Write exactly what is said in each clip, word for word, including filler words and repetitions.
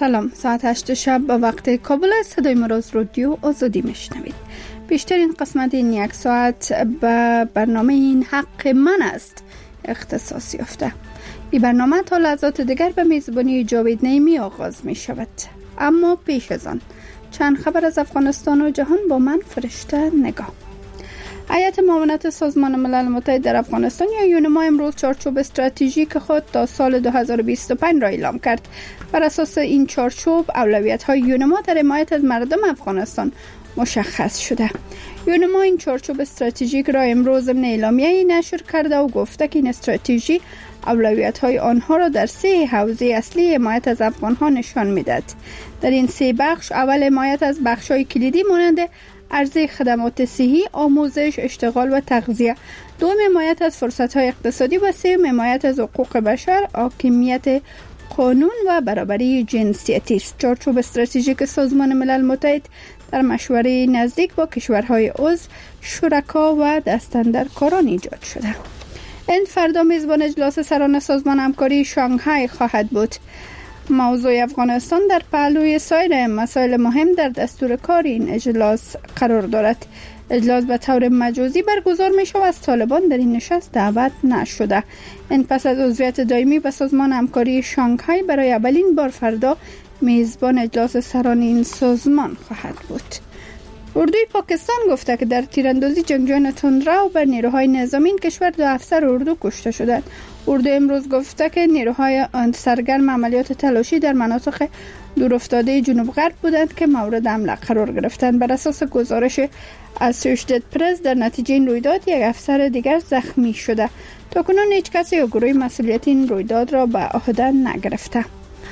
سلام، ساعت هشت شب به وقت کابل است. صدای ما را از رادیو آزادی میشنوید. بیشترین قسمت این یک ساعت به برنامه این حق من است اختصاص یافته. این برنامه تا لحظات دیگر به میزبانی جاوید نعیمی آغاز می شود. اما پیش از آن چند خبر از افغانستان و جهان با من فرشته نگاه. هیئت معاونت سازمان ملل متحد در افغانستان یا یونما امروز چارچوب استراتژیک خود تا سال دو هزار و بیست و پنج را اعلام کرد. بر اساس این چارچوب اولویت‌های یونما در حمایت از مردم افغانستان مشخص شده. یونما این چارچوب استراتژیک را امروز ضمن اعلامیه‌ای نشر کرده و گفته که این استراتژی اولویت‌های آنها را در سه حوزه اصلی حمایت از افغان‌ها نشان می‌دهد. در این سه بخش اول حمایت از بخش‌های کلیدی مانند عرضه خدمات صحی، آموزش، اشتغال و تغذیه، دوم حمایت از فرصت‌های اقتصادی و سوم حمایت از حقوق بشر، حاکمیت قانون و برابری جنسیتی است. چارچوب استراتژیک سازمان ملل متحد در مشوره نزدیک با کشورهای عضو، شرکا و دستاندرکاران ایجاد شده. این فردا میزبان اجلاس سران سازمان همکاری شانگهای خواهد بود. موضوع افغانستان در پهلوی سایر مسائل مهم در دستور کار این اجلاس قرار دارد. اجلاس به طور مجازی برگزار می شود. از طالبان در این نشست دعوت نشده. این پس از عضویت دائمی به سازمان همکاری شانگهای برای اولین بار فردا میزبان اجلاس سران این سازمان خواهد بود. اردوی پاکستان گفته که در تیراندازی جنگجویان تندرو بر نیروهای نظامی این کشور دو افسر اردو کشته شدند. اردو امروز گفته که نیروهای سرگرم عملیات تلاشی در مناطق دورافتاده جنوب غرب بودند که مورد حمله قرار گرفتند. بر اساس گزارش اسوشییتد پرس در نتیجه این رویداد یک افسر دیگر زخمی شده. تاکنون هیچ کسی یا گروه مسئولیت این رویداد را به عهده نگرفته.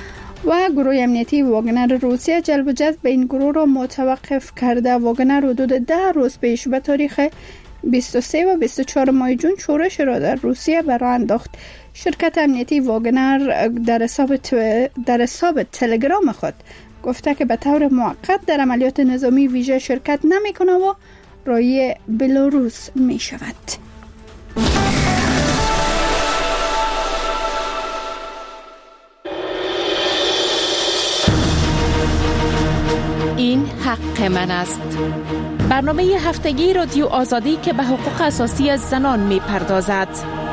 و گروه امنیتی واگنر روسیه جلب و جذب به این گروه را متوقف کرده. واگنر حدود ده روز پیش به تاریخ بیست و سه و بیست و چهار ماه جون شورش را در روسیه به راه انداخت. شرکت امنیتی واگنر در حساب در حساب تلگرام خود گفته که به طور موقت در عملیات نظامی ویژه شرکت نمی‌کند و راهی بلاروس می شود. این حق من است. برنامه هفتگی رادیو آزادی که به حقوق اساسی از زنان می پردازد.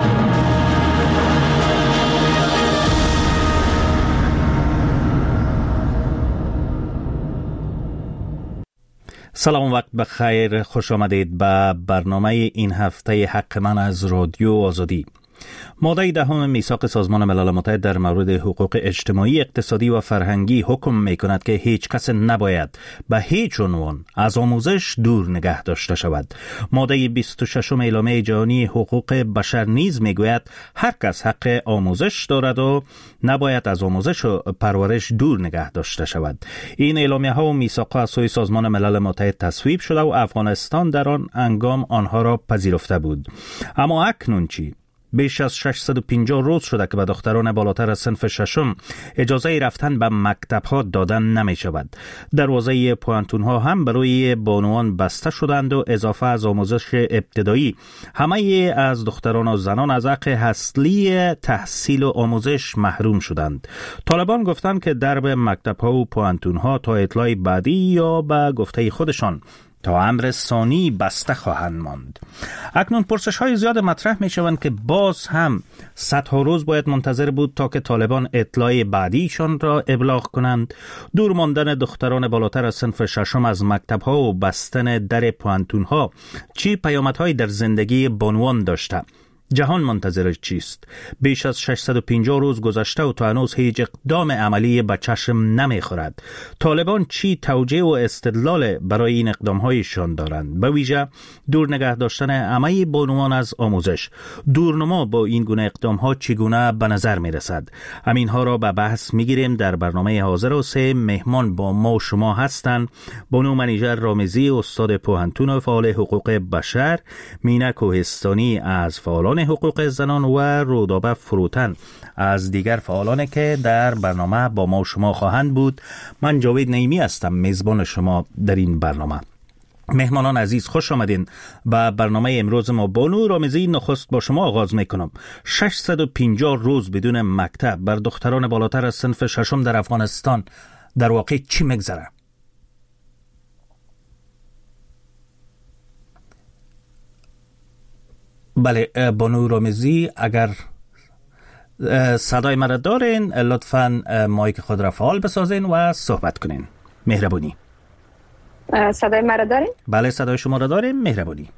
سلام، وقت بخیر، خوش آمدید به برنامه این هفته حق من از رادیو آزادی. ماده دهم میثاق سازمان ملل متحد در مورد حقوق اجتماعی، اقتصادی و فرهنگی حکم می‌کند که هیچ کس نباید به هیچ عنوان از آموزش دور نگه داشته شود. ماده بیست و شش اعلامیه جهانی حقوق بشر نیز میگوید هر کس حق آموزش دارد و نباید از آموزش و پرورش دور نگه داشته شود. این اعلامیه ها و میثاق ها از سوی سازمان ملل متحد تصویب شده و افغانستان در آن هنگام آنها را پذیرفته بود. اما اکنون چی؟ بیش از ششصد و پنجاه روز شده که به دختران بالاتر از صنف ششم اجازه رفتن به مکتب ها دادن نمی شود. دروازه پوانتون ها هم برای بانوان بسته شدند و اضافه از آموزش ابتدایی همه از دختران و زنان از حق اصلی تحصیل و آموزش محروم شدند. طالبان گفتند که درب مکتب ها و پوانتون ها تا اطلاع بعدی یا به گفته خودشان تا امر ثانی بسته خواهند ماند. اکنون پرسش های زیاد مطرح می شوند که باز هم صدها روز باید منتظر بود تا که طالبان اطلاع بعدیشان را ابلاغ کنند. دور ماندن دختران بالاتر از صنف ششم از مکتب ها و بستن در پوانتون ها چی پیامدهایی در زندگی بانوان داشته؟ جهان منتظر چیست؟ بیش از ششصد و پنجاه روز گذشته و تا هنوز هیچ اقدام عملی به چشم نمیخورد. طالبان چی توجیه و استدلال برای این اقدامهایشان دارند؟ به ویژه دور نگه داشتن همه بانوان از آموزش. دورنما با این گونه اقدامها چگونه به نظر میرسد؟ همینها را به بحث میگیریم در برنامه حاضر و سه مهمان با ما و شما هستند. بانو منیژر رامزی، استاد پوهنتون و فعال حقوق بشر، مینا کوهستانی از فعالان حقوق زنان و رودابه فروتن از دیگر فعالانی که در برنامه با ما و شما خواهند بود. من جاوید نعیمی هستم، میزبان شما در این برنامه. مهمانان عزیز خوش آمدین. با برنامه امروز ما بانو رامزی نخست با شما آغاز میکنم. ششصد و پنجاه روز بدون مکتب بر دختران بالاتر از صنف ششم در افغانستان در واقع چی میگذره؟ بله بانو رامزی، اگر صدای مرا دارین لطفاً مایک خود را فعال بسازین و صحبت کنین. مهربانی. صدای مرا دارین؟ بله صدای شما را داریم. مهربانی.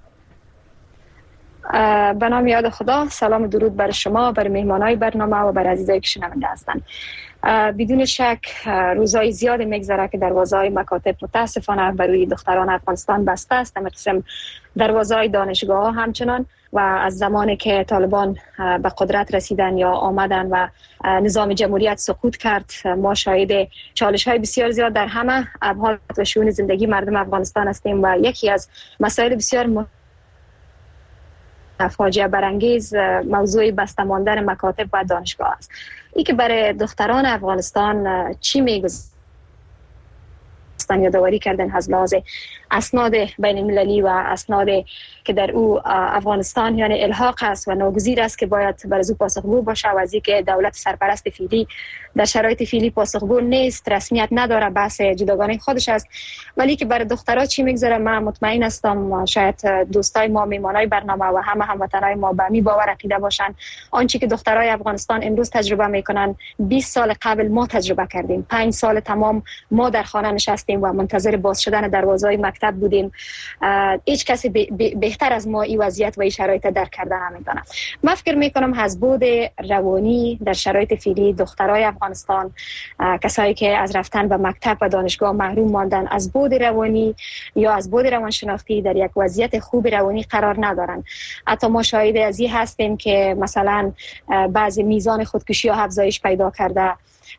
به نام یاد خدا، سلام و درود بر شما، بر مهمانای برنامه و بر عزیزایی که شنونده هستند. بدون شک روزهای زیاد میگذره که دروازه‌های مکاتب متاسفانه برای دختران افغانستان بسته است. در قسم دروازه‌های دانشگاه همچنان، و از زمانی که طالبان به قدرت رسیدن یا آمدن و نظام جمهوریت سقوط کرد، ما شاهد چالش‌های بسیار زیاد در همه ابعاد و شئون زندگی مردم افغانستان هستیم و یکی از مسائل بسیار فاجعه برانگیز موضوع بسته ماندن مکاتب و دانشگاه است. این که برای دختران افغانستان چی میگذره یادآوری کردن از لحاظ اسناد بین المللی و اسناد که در او افغانستان یعنی الحاق است و ناگزیر است که باید بر از او پاسخگو باشه، و از اینکه دولت سرپرست فعلی در شرایط فعلی پاسخگو نیست، رسمیت نداره، بحث جداگانه خودش است. ولی که برای دخترها چی میگذره من مطمئن هستم شاید دوستای ما، میمانای برنامه و همه هموطنای ما به می باور عقیده باشن آنچه که دخترای افغانستان امروز تجربه میکنن بیست سال قبل ما تجربه کردیم. پنج سال تمام ما در خانه نشستیم و منتظر باز شدن دروازه‌های مکتب بودیم. هیچ کسی بهتر از ما این وضعیت و این شرایط درک کردن نمی‌تونه. من فکر میکنم از بود روانی در شرایط فعلی دخترای افغانستان، کسایی که از رفتن به مکتب و دانشگاه محروم ماندن، از بود روانی یا از بود روانشناختی در یک وضعیت خوب روانی قرار ندارن. حتی ما شاهد از این هستیم که مثلا بعضی میزان خودکشی ها افزایش پیدا کرده،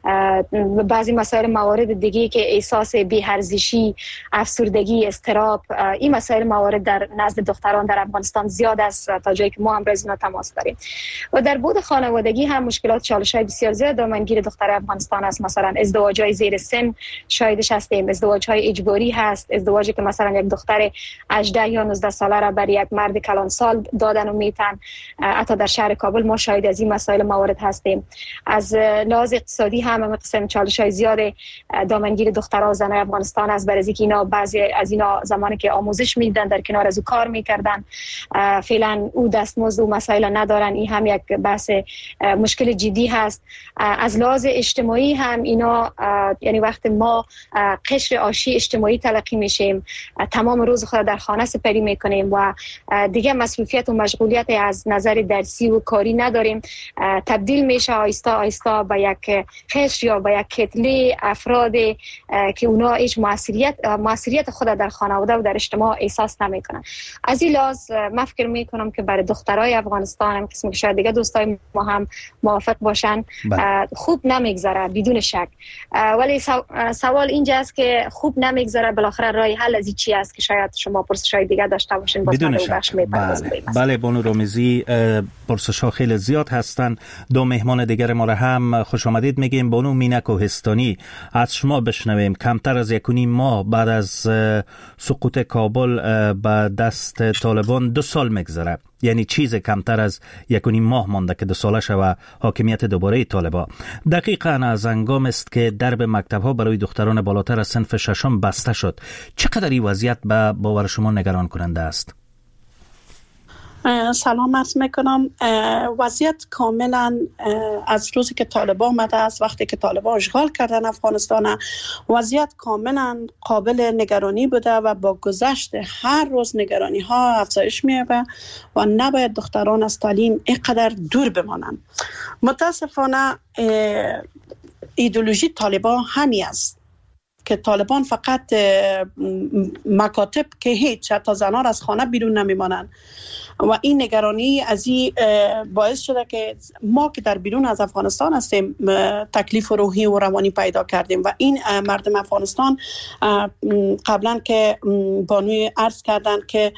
بعضی مسائل موارد دیگه که احساس بی‌ارزشی، افسردگی، اضطراب، این مسائل موارد در نزد دختران در افغانستان زیاد است تا جایی که ما هم رزنا تماس داریم. و در بود خانوادگی هم مشکلات، چالش‌های بسیار زیاد دامنگیر دختر افغانستان است. مثلا ازدواج‌های زیر سن شاهدش هستیم، ازدواج‌های اجباری هست، ازدواجی که مثلا یک دختر هجده یا نوزده ساله را برای یک مرد کلان سال دادن و میتن. حتی در شهر کابل ما شاهد از این مسائل موارد هستیم. از لحاظ اقتصادی هم قسم چالش‌های زیاد دامنگیر دخترها و زنان افغانستان است، برای اینکه اینا بعضی از اینا زمانی که آموزش میدن در کنار از او کار میکردن، فعلا او دستمزد و مسائل ندارن. این هم یک بحث مشکل جدی هست. از لحاظ اجتماعی هم اینا، یعنی وقت ما قشر آشی اجتماعی تلقی میشیم، تمام روز خود در خانه سپری میکنیم و دیگه مسئولیت و مشغولیت از نظر درسی و کاری نداریم. تبدیل میشه آیستا آیستا به یک قشر یا به یک کتله افراد که اونا هیچ موثریت موثریت خود در خانواده و در اجتماع احساس نمیکنن. از این لحاظ من فکر میکنم که برای دخترای افغانستان هم قسمی که شاید دیگه دوستای ما هم موافق باشن بله. خوب نمیگذره بدون شک، ولی سوال اینجاست که خوب نمیگذره بالاخره راه حل از این چی است که شاید شما پرسشای دیگه داشته باشین بدون شک. بله بله بانو رامزی، پرسش‌ها خیلی زیاد هستن. دو مهمان دیگر ما را هم خوش آمدید میگیم. بانو مینا کوهستانی، از شما بشنویم. کمتر از یک و نیم ماه بعد از سقوط کابل به دست طالبان دو سال میگذره، یعنی چیز کمتر از یک و نیم ماه مانده که دو ساله شوه حاکمیت دوباره طالبان. دقیقاً از هنگام است که درب مکتب‌ها برای دختران بالاتر از صنف ششم بسته شد. چقدر این وضعیت به باور شما نگران کننده است؟ سلام عرض میکنم. وضعیت کاملا از روزی که طالبان آمده است، وقتی که طالبان اشغال کردن افغانستان، وضعیت کاملا قابل نگرانی بوده و با گذشت هر روز نگرانی ها افزایش می‌یابه و نباید دختران از تعلیم اینقدر دور بمانند. متاسفانه ایدئولوژی طالبان همین است که طالبان فقط مکاتب که هیچ، حتی زنان از خانه بیرون نمیمانند. و این نگرانی از این باعث شده که ما که در بیرون از افغانستان هستیم تکلیف روحی و روانی پیدا کردیم و این مردم افغانستان قبلا که بانوی عرض کردن که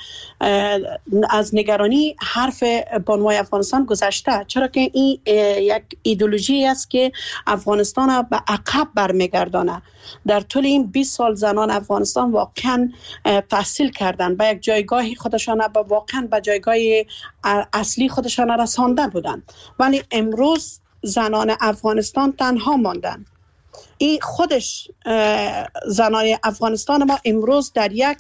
از نگرانی حرف بانوی افغانستان گذشته، چرا که این یک ایدئولوژی است که افغانستان به عقب برمیگردانه. در طول این بیست سال زنان افغانستان واقعا تحصیل کردن، به یک جایگاه خودشان به واقعا به جایگاه اصلی خودشان رسانده بودند، ولی امروز زنان افغانستان تنها ماندن. این خودش زنان افغانستان ما امروز در یک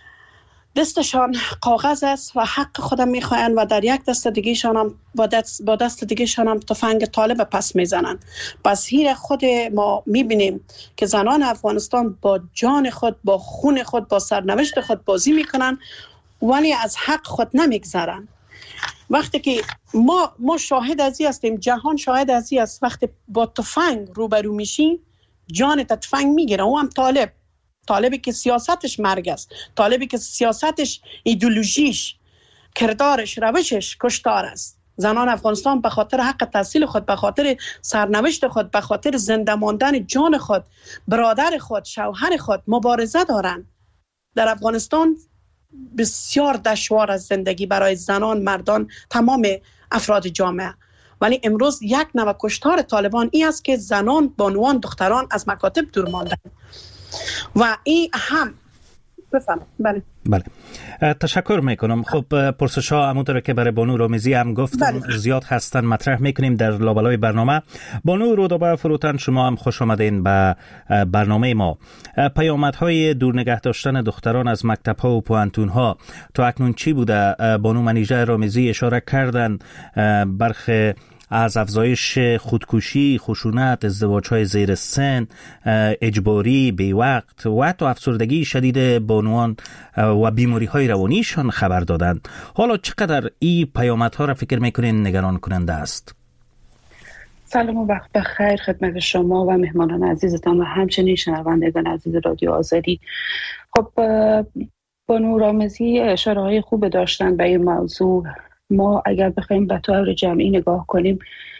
دستشان کاغذ است و حق خودم میخواین و در یک دست دیگه شان هم با دست, با دست دیگه شان هم تفنگ طالب پس میزنن. پس هیر خود ما میبینیم که زنان افغانستان با جان خود، با خون خود، با سرنوشت خود بازی میکنن ولی از حق خود نمیگذرن. وقتی که ما ما شاهد ازی هستیم، جهان شاهد ازی است، وقتی با تفنگ روبرو میشی جان تا تفنگ میگیره. او هم طالب طالبی که سیاستش مرگ است، طالبی که سیاستش ایدئولوژیش کردارش روشش کشتار است. زنان افغانستان به خاطر حق تحصیل خود، به خاطر سرنوشت خود، به خاطر زنده ماندن جان خود، برادر خود، شوهر خود مبارزه دارند. در افغانستان بسیار دشوار از زندگی برای زنان، مردان، تمام افراد جامعه. ولی امروز یک نوع کشتار طالبان این است که زنان، بانوان، دختران از مکاتب دور ماندن و این هم بفهم. بله بله تشکر میکنم. خب پرسش ها همونطور که برای بانو رامزی هم گفتم بله. زیاد هستن، مطرح میکنیم در لابلای برنامه. بانو رودابه فروتن، شما هم خوش آمدین به برنامه ما. پیامدهای دور نگه داشتن دختران از مکتب ها و پوهنتون ها تا اکنون چی بوده؟ بانو منیژه رامزی اشاره کردن برخی از افزایش خودکشی، خشونت، ازدواج‌های زیر سن، اجباری، بی‌وقت و حتی افسردگی شدید بانوان و بیماری‌های روانیشان خبر دادند. حالا چقدر این پیامدها را فکر می‌کنین نگران کننده است؟ سلام و وقت بخیر خدمت شما و مهمانان عزیزتان و همچنین شنوندگان عزیز رادیو آزادی. خب بانو رامزی اشاره‌های خوب داشتن به این موضوع. ما اگر بخوایم به طور جمعی نگاه کنیم،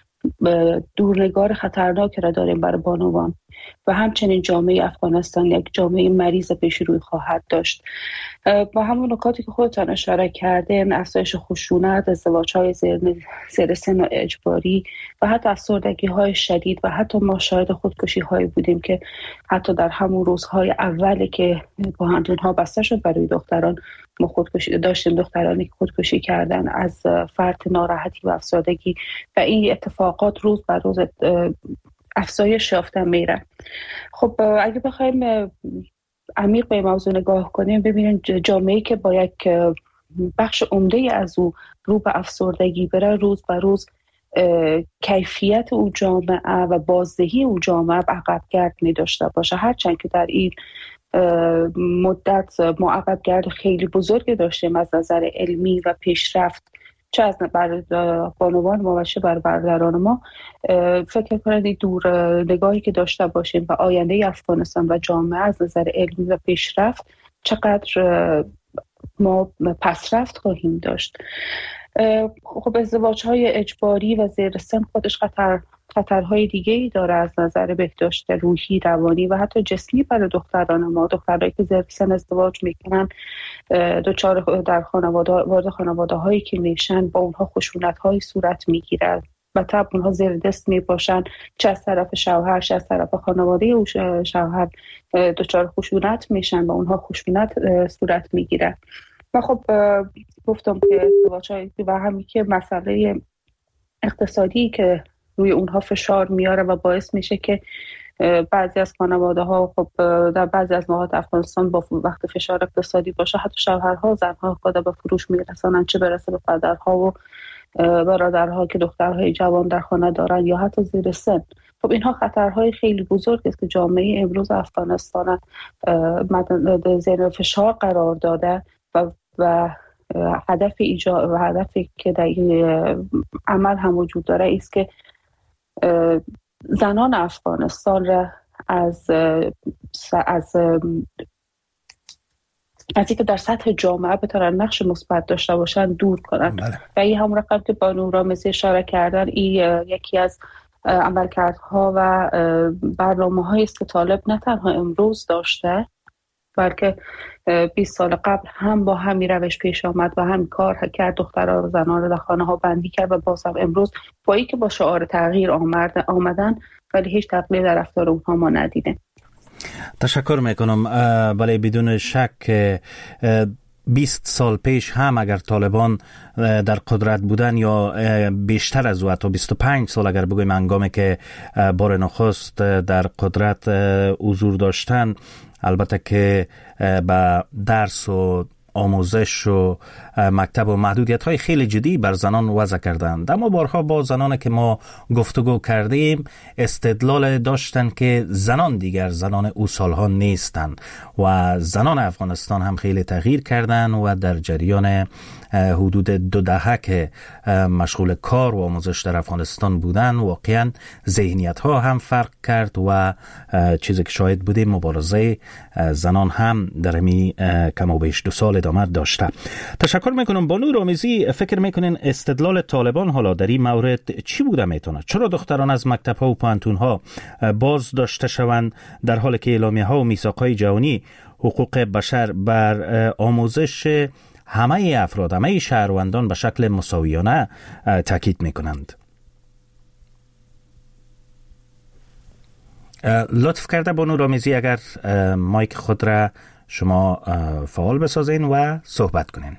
دورنگار خطرناک را داریم برای بانوان و همچنین جامعه افغانستان یک جامعه مریض پیش روی خواهد داشت. با همون نکاتی که خودتان اشاره کردین، افزایش خشونت، ازدواج‌های زیر سن و اجباری و حتی افسردگی‌های شدید و حتی ما شاهد خودکشی‌هایی بودیم که حتی در همون روزهای اولی که پوهنتون‌ها بسته شد برای دختران، ما خودکشی داشتیم، دخترانی که خودکشی کردن از فرط ناراحتی و افسردگی و این اتفاقات روز بر روز افزایش یافته میره. خب اگه بخوایم عمیق به موضوع نگاه کنیم، ببینیم جامعه‌ای که با یک بخش عمده از او رو به افسردگی بره، روز به روز کیفیت او جامعه و بازدهی او جامعه عقب گرد می داشته باشه. هرچند که در این مدت ما عقب گرد خیلی بزرگی داشتیم از نظر علمی و پیشرفت، چه از بر بانوان ما و چه بر برادران ما، فکر کنید دور نگاهی که داشته باشیم و آینده افغانستان و جامعه از نظر علمی و پیشرفت چقدر ما پسرفت خواهیم داشت. خب ازدواج‌های اجباری و زیر سن خودش خطر خطرهای دیگه‌ای داره از نظر بهداشت روحی، روانی و حتی جسمی برای دختران ما. دخترایی که زیر سن ازدواج میکنن دوچار در خانواده وارد خانواده‌هایی که میشن، با اونها خشونت‌های صورت میگیره و طب اونها زیر دست میباشن، چه از طرف شوهر چه از طرف خانواده او شوهر دوچار خشونت میشن، با اونها خشونت صورت میگیره. و خب گفتم که ازدواج‌های و همین که مسئله اقتصادی که روی اونها فشار میاره و باعث میشه که بعضی از خانواده ها، خب در بعضی از نقاط افغانستان با وقت فشار اقتصادی باشه، حتی شوهرها زنها خود به فروش میرسانن، چه برسه به پدرها و برادرها که دخترهای جوان در خانه دارن یا حتی زیر سن. خب اینها خطرهای خیلی بزرگ است که جامعه امروز افغانستان زیر فشار قرار داده و و هدف ایجاد و هدفی که در این عمل هم وجود داره است که زنان افغانستان را از از از اینکه در سطح جامعه بتونن نقش مثبت داشته باشن دور کنن. بله. و این هم رقم که بانو رامزی اشاره کردن، این یکی از عملکردها و برنامه‌هایی است که طالب نه تنها امروز داشته بلکه بیست سال قبل هم با همین روش پیش آمد و هم کار کرد، دخترها و زنان رو در خانه ها بندی کرد و باز هم امروز با اینکه با شعار تغییر آمدن ولی هیچ تغییری در رفتار اونها ما ندیدیم. تشکر میکنم. بله بدون شک بیست سال پیش هم اگر طالبان در قدرت بودن یا بیشتر از او، حتی بیست و پنج سال اگر بگویم، هنگامی که بار نخست در قدرت حضور داشتن، البته که با درس و آموزش و مکتب و محدودیت های خیلی جدی بر زنان وضع کردند. اما بارها با زنان که ما گفتگو کردیم استدلال داشتن که زنان دیگر زنان او سالها نیستند و زنان افغانستان هم خیلی تغییر کردند و در جریان حدود دو دهه که مشغول کار و آموزش در افغانستان بودن، واقعا ذهنیت ها هم فرق کرد و چیزی که شاهد بودیم مبارزه زنان هم در همین کم و بیش دو سال ادامه داشته. تشکر میکنم. بانو رامزی، فکر میکنین استدلال طالبان حالا در این مورد چی بوده میتونه؟ چرا دختران از مکتب ها و پانتون ها باز داشته شوند در حالی که اعلامیه ها و میثاق های جهانی حقوق بشر بر آموزش همه افراد، همه شهروندان به شکل مساویانه تاکید میکنند؟ لطف کرده بانو رامزی اگر مایک خود را شما فعال بسازین و صحبت کنین.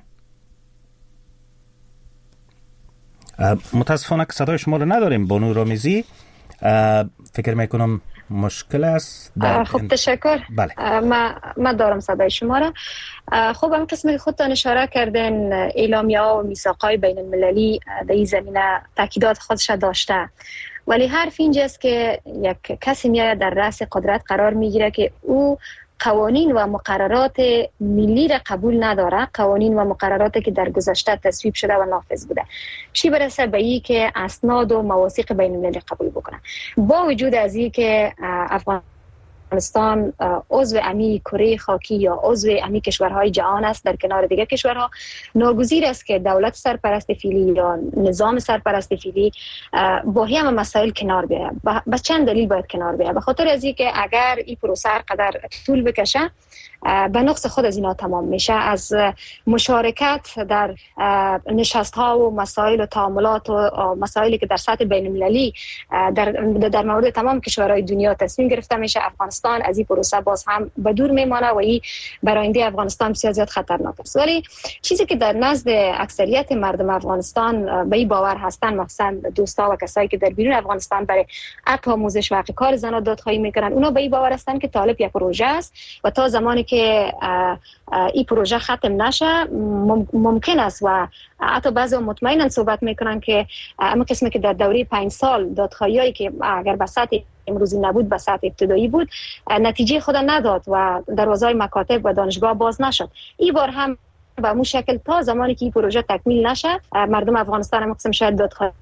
متاسفانه که صدای شما رو نداریم بانو رامزی. فکر میکنم مشکل است. خب تشکر. بله. ما ما دارم صدای شما را. خب هم قسمی که خودتان اشاره کردن، اعلامیه ها و میثاق‌های بین المللی در این زمینه تاکیدات خودش داشته، ولی حرف اینجاست که یک کسی میاد در رأس قدرت قرار میگیره که او قوانین و مقررات ملی را قبول نداره، قوانین و مقرراتی که در گذشته تصویب شده و نافذ بوده، چی برسه به این که اسناد و مواثیق بین المللی قبول بکنه. با وجود از این که افغانستان عضو امی کره خاکی یا عضو امی کشورهای جهان است، در کنار دیگر کشورها ناگزیر است که دولت سرپرست فعلی یا نظام سرپرست فعلی با همه مسائل کنار بیاید. به چند دلیل باید کنار بیاید؟ به خاطر از اینکه اگر این پروسه قدر طول بکشه به نقص خود از اینا تمام میشه. از مشارکت در نشست ها و مسائل و تعاملات و مسائلی که در سطح بین المللی در در مورد تمام کشورهای دنیا تصمیم گرفته میشه، افغانستان از این پروسه باز هم به دور میمانه و این برای آینده افغانستان بسیار زیاد خطرناک است. ولی چیزی که در نزد اکثریت مردم افغانستان به این باور هستن، مثلا دوستا و کسایی که در بیرون افغانستان برای حق آموزش و حق کار زنان دادخواهی میکنن، اونا به این باور هستن که طالب یک پروژه است و تا زمانی که این پروژه ختم نشه ممکن است و حتی بعضی مطمئنن صحبت میکنن که اما قسمی که در دوره پنج سال دادخواهیایی که اگر به سطح امروزی نبود به سطح ابتدایی بود نتیجه خود نداد و دروازه‌های مکاتب و دانشگاه باز نشد. این بار هم به همون شکل تا زمانی که این پروژه تکمیل نشه مردم افغانستان هم قسم شاید دادخواهی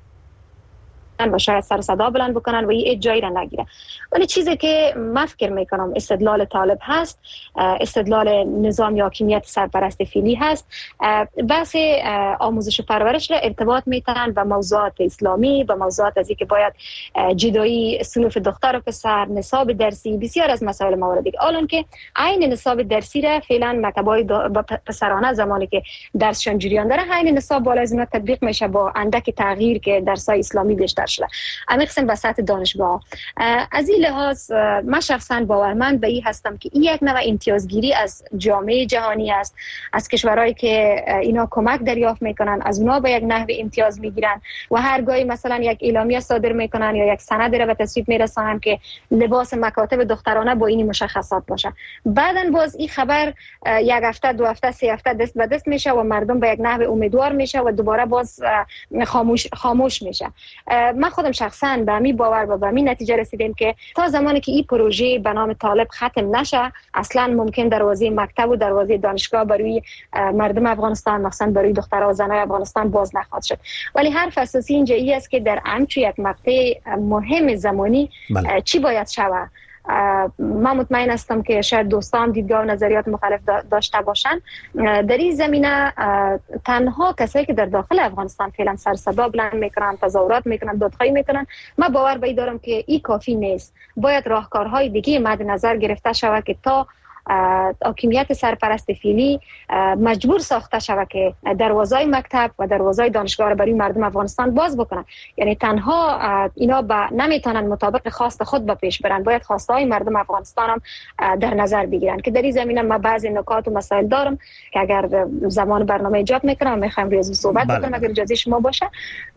و شاید سر صدا بلند بکنن و این جایی را نگیره. ولی چیزی که من فکر میکنم استدلال طالب هست، استدلال نظام حاکمیت سرپرست فعلی هست، بحث آموزش و پرورش را ارتباط میتن به موضوعات اسلامی، به موضوعات از اینکه باید جدایی صنوف دختر و پسر، نصاب درسی، بسیار از مسائل موردی. الان که عین نصاب درسی را فعلا مکتبای پسرانه زمانی که درسشون جریان داره عین نصاب بالا از اینا تطبیق میشه با اندک تغییر که درسای اسلامی بیشتر شده. اما قسم به سطح دانشگاه از این لحاظ من شخصا باورمند به این هستم که این یک نوع امتیازگیری از جامعه جهانی است، از کشورهایی که اینا کمک دریافت میکنن از اونا به یک نحو امتیاز میگیرن و هرگاهی مثلا یک اعلامیه صادر میکنن یا یک سند را به تصویب میرسانن که لباس مکاتب دخترانه با این مشخصات باشه، بعدن باز این خبر یک هفته دو هفته سه هفته دست به دست میشه و مردم به یک نحو امیدوار میشه و دوباره باز خاموش خاموش میشه. من خودم شخصا به همین باور و به همین نتیجه رسیدم که تا زمانی که این پروژه به نام طالب ختم نشه اصلا ممکن دروازه مکتب و دروازه دانشگاه برای مردم افغانستان مثلا برای دخترها و زنای افغانستان باز نخواهد شد. ولی حرف اساسی اینجا این است که در همچون یک مقطع مهم زمانی بله. چی باید شود؟ من مطمئن هستم که شاید دوستان دیدگاه و نظریات مختلف داشته باشن. در این زمینه تنها کسایی که در داخل افغانستان فعلا سر صدا بلند میکنن، تظاهرات میکنن، دادخواهی میکنن، من باور به این دارم که این کافی نیست. باید راهکارهای دیگه مد نظر گرفته شود که تا حاکمیت سرپرست فعلی مجبور ساخته شود که دروازهای مکتب و دروازهای دانشگاه را برای مردم افغانستان باز بکنن. یعنی تنها اینا با نمیتونن مطابق خواست خود به پیش برن، باید خواسته های مردم افغانستان هم در نظر بگیرن که در این زمینه ما بعضی نکات و مسائل دارم که اگر زمان برنامه ایجاد میکنم میخوام روی از صحبت بکنم اگر اجازه شما باشه.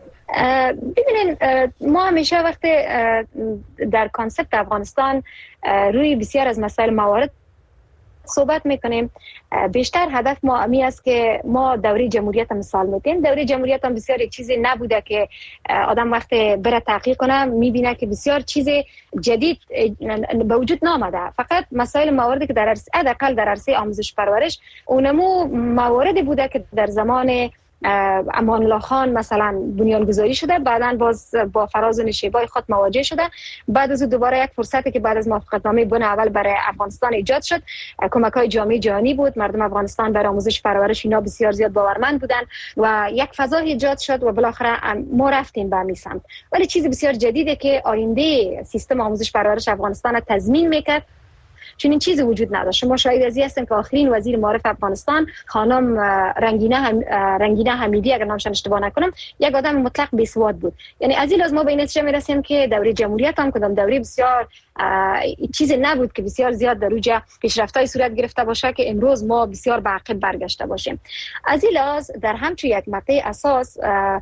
ببینین ما همیشه وقت در کانسپت افغانستان روی بسیار از مسائل موارد صحبت میکنیم، بیشتر هدف ما امی است که ما دوره جمهوریت مثال میتیم. دوره جمهوریت هم بسیار یک چیزی نبوده که آدم وقتی بره تحقیق کنه میبینه که بسیار چیز جدید به وجود نامده. فقط مسائل مواردی که در عرصه حداقل در عرصه آموزش پرورش اونمو مواردی بوده که در زمان امان الله خان مثلا بنیانگذاری شده، بعداً باز با فراز و نشیبای خود مواجه شده. بعد از دوباره یک فرصتی که بعد از موافقتنامه بن اول برای افغانستان ایجاد شد، کمک‌های جامعه جهانی بود، مردم افغانستان برای آموزش پرورش اینا بسیار زیاد باورمند بودن و یک فضا ایجاد شد و بالاخره ما رفتیم به همین سمت. ولی چیز بسیار جدیده که آینده سیستم آموزش پرورش افغانستان تضمین میکرد چنین چیزی وجود نداشت. ما شاهد از این هستیم که آخرین وزیر معارف افغانستان خانم رنگینه هم رنگینه حمیدی اگر نامش اشتباه نکنم یک آدم مطلق بیسواد بود. یعنی از این لحاظ ما به این نتیجه میرسیم که دوره جمهوریت هم کدام دوره بسیار چیزی نبود که بسیار زیاد در اوج پیشرفت‌های صورت گرفته باشه که امروز ما بسیار به عقب برگشته باشیم. از این لحاظ در همچون یک مقطع اساس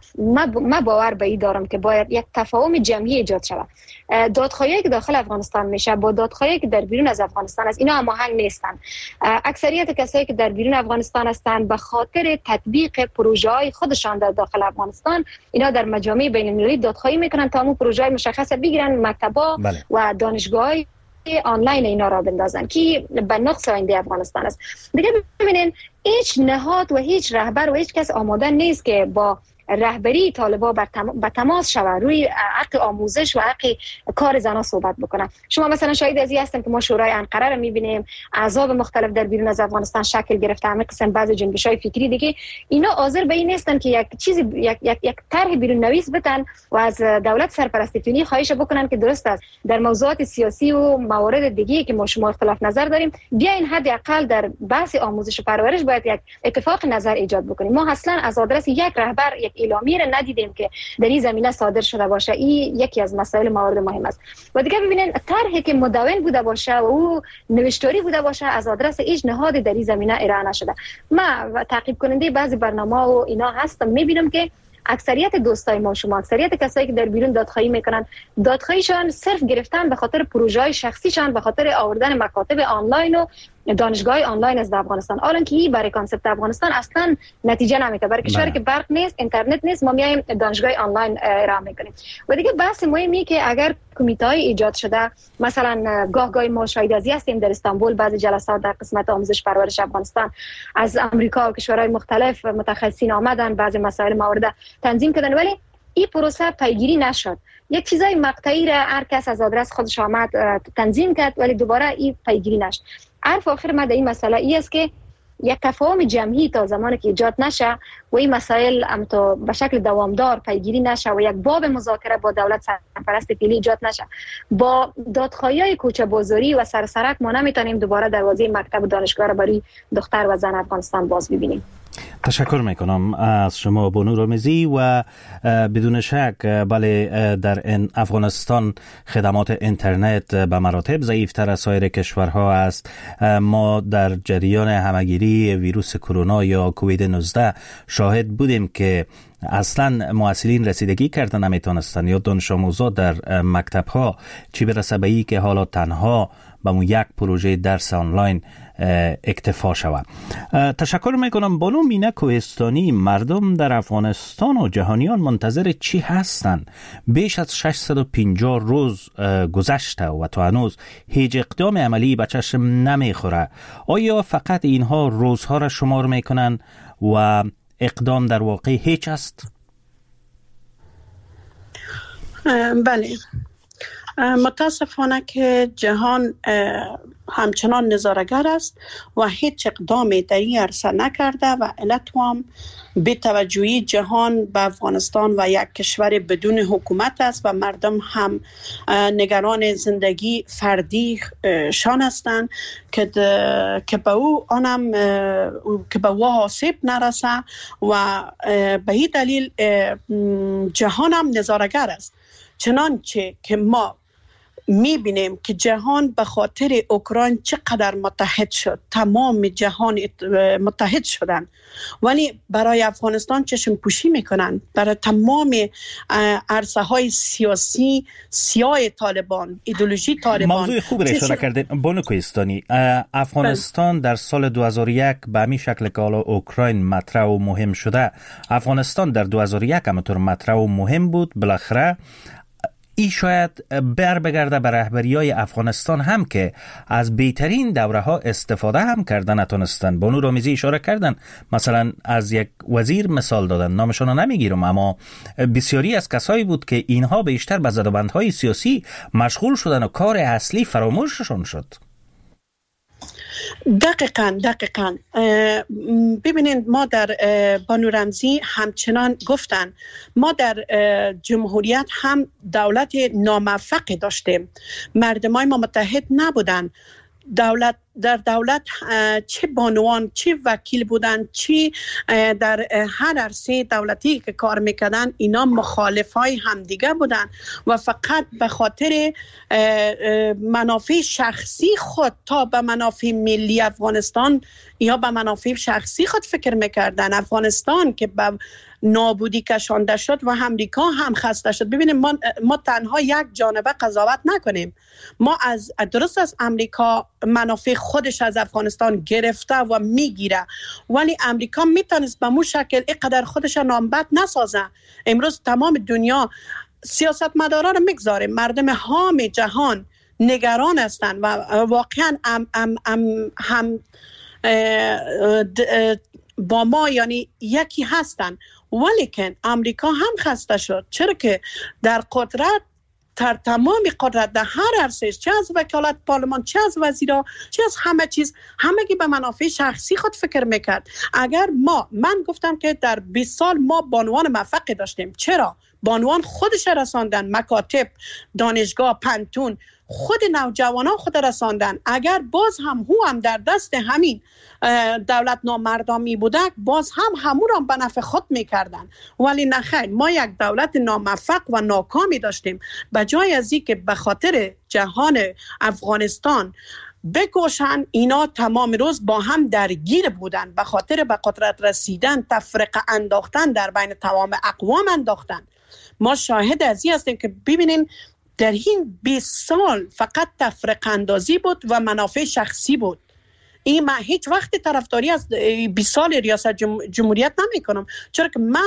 ما باور به این دارم که باید یک تفاهم جمعی ایجاد شود. دادخواهی که داخل افغانستان میشه با دادخواهی که در بیرون از افغانستان است اینا هماهنگ نیستن. اکثریت کسایی که در بیرون افغانستان هستند به خاطر تطبیق پروژه‌های خودشان در داخل افغانستان اینا در مجامع بین‌المللی دادخواهی میکنن تا اون پروژه‌های مشخص بگیرن، مکتبا بله. و دانشگاه آنلاین اینا را بندازن که به نقص آینده افغانستان است. دیگه ببینین هیچ نهاد و هیچ رهبر و هیچ کس آماده نیست که با رهبری طالبان به تماس شود روی حق آموزش و حق کار زنان صحبت بکنن. شما مثلا شاهد از این هستیم که ما شورای انقره رو میبینیم، احزاب مختلف در بیرون از افغانستان شکل گرفته، همه قسم بعضی جنبش‌های فکری دیگه اینا حاضر به این نیستن که یک چیزی یک یک یک طرح بیرون نویس بدن و از دولت سرپرست فعلی خواهش بکنن که درست است در موضوعات سیاسی و موارد دیگه که ما شما اختلاف نظر داریم بیاین حداقل در بحث آموزش و پرورش باید یک اتفاق نظر ایجاد بکنیم. ما اصلا از آدرس یک رهبر یک اعلامیه را ندیدیم که در این زمینه صادر شده باشه. این یکی از مسائل موارد مهم است. و دیگه ببینید طرحی که مدون بوده باشه و او نوشتاری بوده باشه از آدرس هیچ نهاد در این زمینه ارائه نشده. ما تعقیب کننده بعضی برنامه و اینا هستم میبینم که اکثریت دوستای ما شما اکثریت کسایی که در بیرون دادخواهی میکنن دادخواهیشان صرف گرفتن به خاطر پروژه‌های شخصیشان، به خاطر آوردن مکاتب آنلاین و دانشگاه آنلاین از افغانستان. حالا که این برای کانسپت افغانستان اصلا نتیجه نمیده. برای کشوری که برق نیست، اینترنت نیست، ما میایم دانشگاه آنلاین ارائه میکنیم. و دیگه بحث مهمی که اگر کمیته‌های ایجاد شده، مثلا گاه گاهی ما شاهد از هستیم در استانبول بعضی جلسات در قسمت آموزش پرورش افغانستان از امریکا و کشورهای مختلف متخصصین آمدن، بعضی مسائل موارد تنظیم کردن، ولی این پروسه پیگیری نشد. یک چیزای مقطعی را هر کس از آدرس خودش آمد تنظیم کرد ولی دوباره این پیگیری نشد. حرف آخر ما در این مسئله ای است که یک تفاهم جمعی تا زمانی که ایجاد نشه و این مسائل هم تا به شکل دوامدار پیگیری نشه و یک باب مذاکره با دولت سرپرست فعلی ایجاد نشه، با دادخواهی‌های کوچه بازاری و سرسرک ما نمیتونیم دوباره دروازه مکتب و دانشگاه را برای دختر و زن افغانستان باز ببینیم. تشکر میکنم از شما بانو رامزی و بدون شک بله در افغانستان خدمات اینترنت به مراتب ضعیفتر از سایر کشورها است. ما در جریان همگیری ویروس کرونا یا کووید نوزده شاهد بودیم که اصلا معلولین رسیدگی کردن نمیتونستن یا دانش آموزا در مکتب ها چی برسه به ای که حالا تنها به مو یک پروژه درس آنلاین اکتفا شود. تشکر میکنم بانو مینه کوهستانی. مردم در افغانستان و جهانیان منتظر چی هستند؟ بیش از ششصد و پنجاه روز گذشته و تا هنوز هیچ اقدام عملی به چشم نمیخوره. آیا فقط اینها روزها را شمار میکنن و اقدام در واقع هیچ است؟ بله، متاسفانه که جهان همچنان نظاره‌گر است و هیچ اقدامی در این عرصه نکرده و علت هم بی توجهی جهان به افغانستان و یک کشور بدون حکومت است و مردم هم نگران زندگی فردی شان هستند که که به او آنم که به او آسیب نرسه و به این دلیل جهان هم نظاره‌گر است. چنانچه که ما میبینیم که جهان به خاطر اوکراین چقدر متحد شد، تمام جهان متحد شدن، ولی برای افغانستان چشم پوشی میکنن. برای تمام عرصه های سیاسی سیاه طالبان، ایدئولوژی طالبان. موضوع خوب را اشاره کردین بانو کوهستانی. افغانستان در سال دو هزار و یک به همین شکل که حالا اوکراین مطرح و مهم شده، افغانستان در دو هزار و یک همونطور مطرح و مهم بود. بالاخره ای شاید بر بگرده به رهبریای افغانستان هم که از بهترین دوره ها استفاده هم کردن نتونستن. بانو رامزی اشاره کردن، مثلا از یک وزیر مثال دادن، نامشون رو نمیگیرم، اما بسیاری از کسایی بود که اینها بیشتر به زدوبندهای سیاسی مشغول شدن و کار اصلی فراموششون شد. دقیقاً دقیقاً ببینید، ما در بانو رمزی همچنان گفتن ما در جمهوریت هم دولت ناموفق داشتیم، مردمای ما متحد نبودن. دولت در دولت چه بانوان، چه وکیل بودن، چه در هر عرصه دولتی که کار میکردن، اینا مخالفای همدیگه بودن و فقط به خاطر منافع شخصی خود تا به منافع ملی افغانستان یا به منافع شخصی خود فکر میکردن. افغانستان که به نابودی کشانده شد و امریکا هم خسته شد. ببینیم ما, ما تنها یک جانبه قضاوت نکنیم. ما از درست از امریکا منافع خودش از افغانستان گرفته و میگیره، ولی امریکا میتونست به مو شکل اینقدر خودش نامبد نسازه. امروز تمام دنیا سیاستمداران رو میگذاره، مردم حام جهان نگران هستند و واقعا ام ام ام هم با ما یعنی یکی هستن. ولیکن امریکا هم خسته شد، چرا که در قدرت، در تمام قدرت، در هر عرصه، چه از وکالت پارلمان، چه از وزیرا، چه از همه چیز، همگی به منافع شخصی خود فکر میکرد. اگر ما من گفتم که در بیست سال ما بانوان موفق داشتیم. چرا؟ بانوان خودش رساندن، مکاتب، دانشگاه، پنتون، خود نوجوانان خود رساندن. اگر باز هم هو هم در دست همین دولت نامردمی بوده، باز هم همون را به نفع خود میکردن. ولی نه خیر، ما یک دولت ناموفق و ناکامی داشتیم. به جای از این که به خاطر جهان افغانستان بکوشن، اینا تمام روز با هم درگیر بودن، به خاطر به قدرت رسیدن تفرقه انداختن، در بین تمام اقوام انداختن. ما شاهد از این هستیم که ببینین در این بیست سال فقط تفرقه اندازی بود و منافع شخصی بود. این من هیچ وقت طرفداری از بیست سال ریاست جمهوریت نمی کنم، چرا که من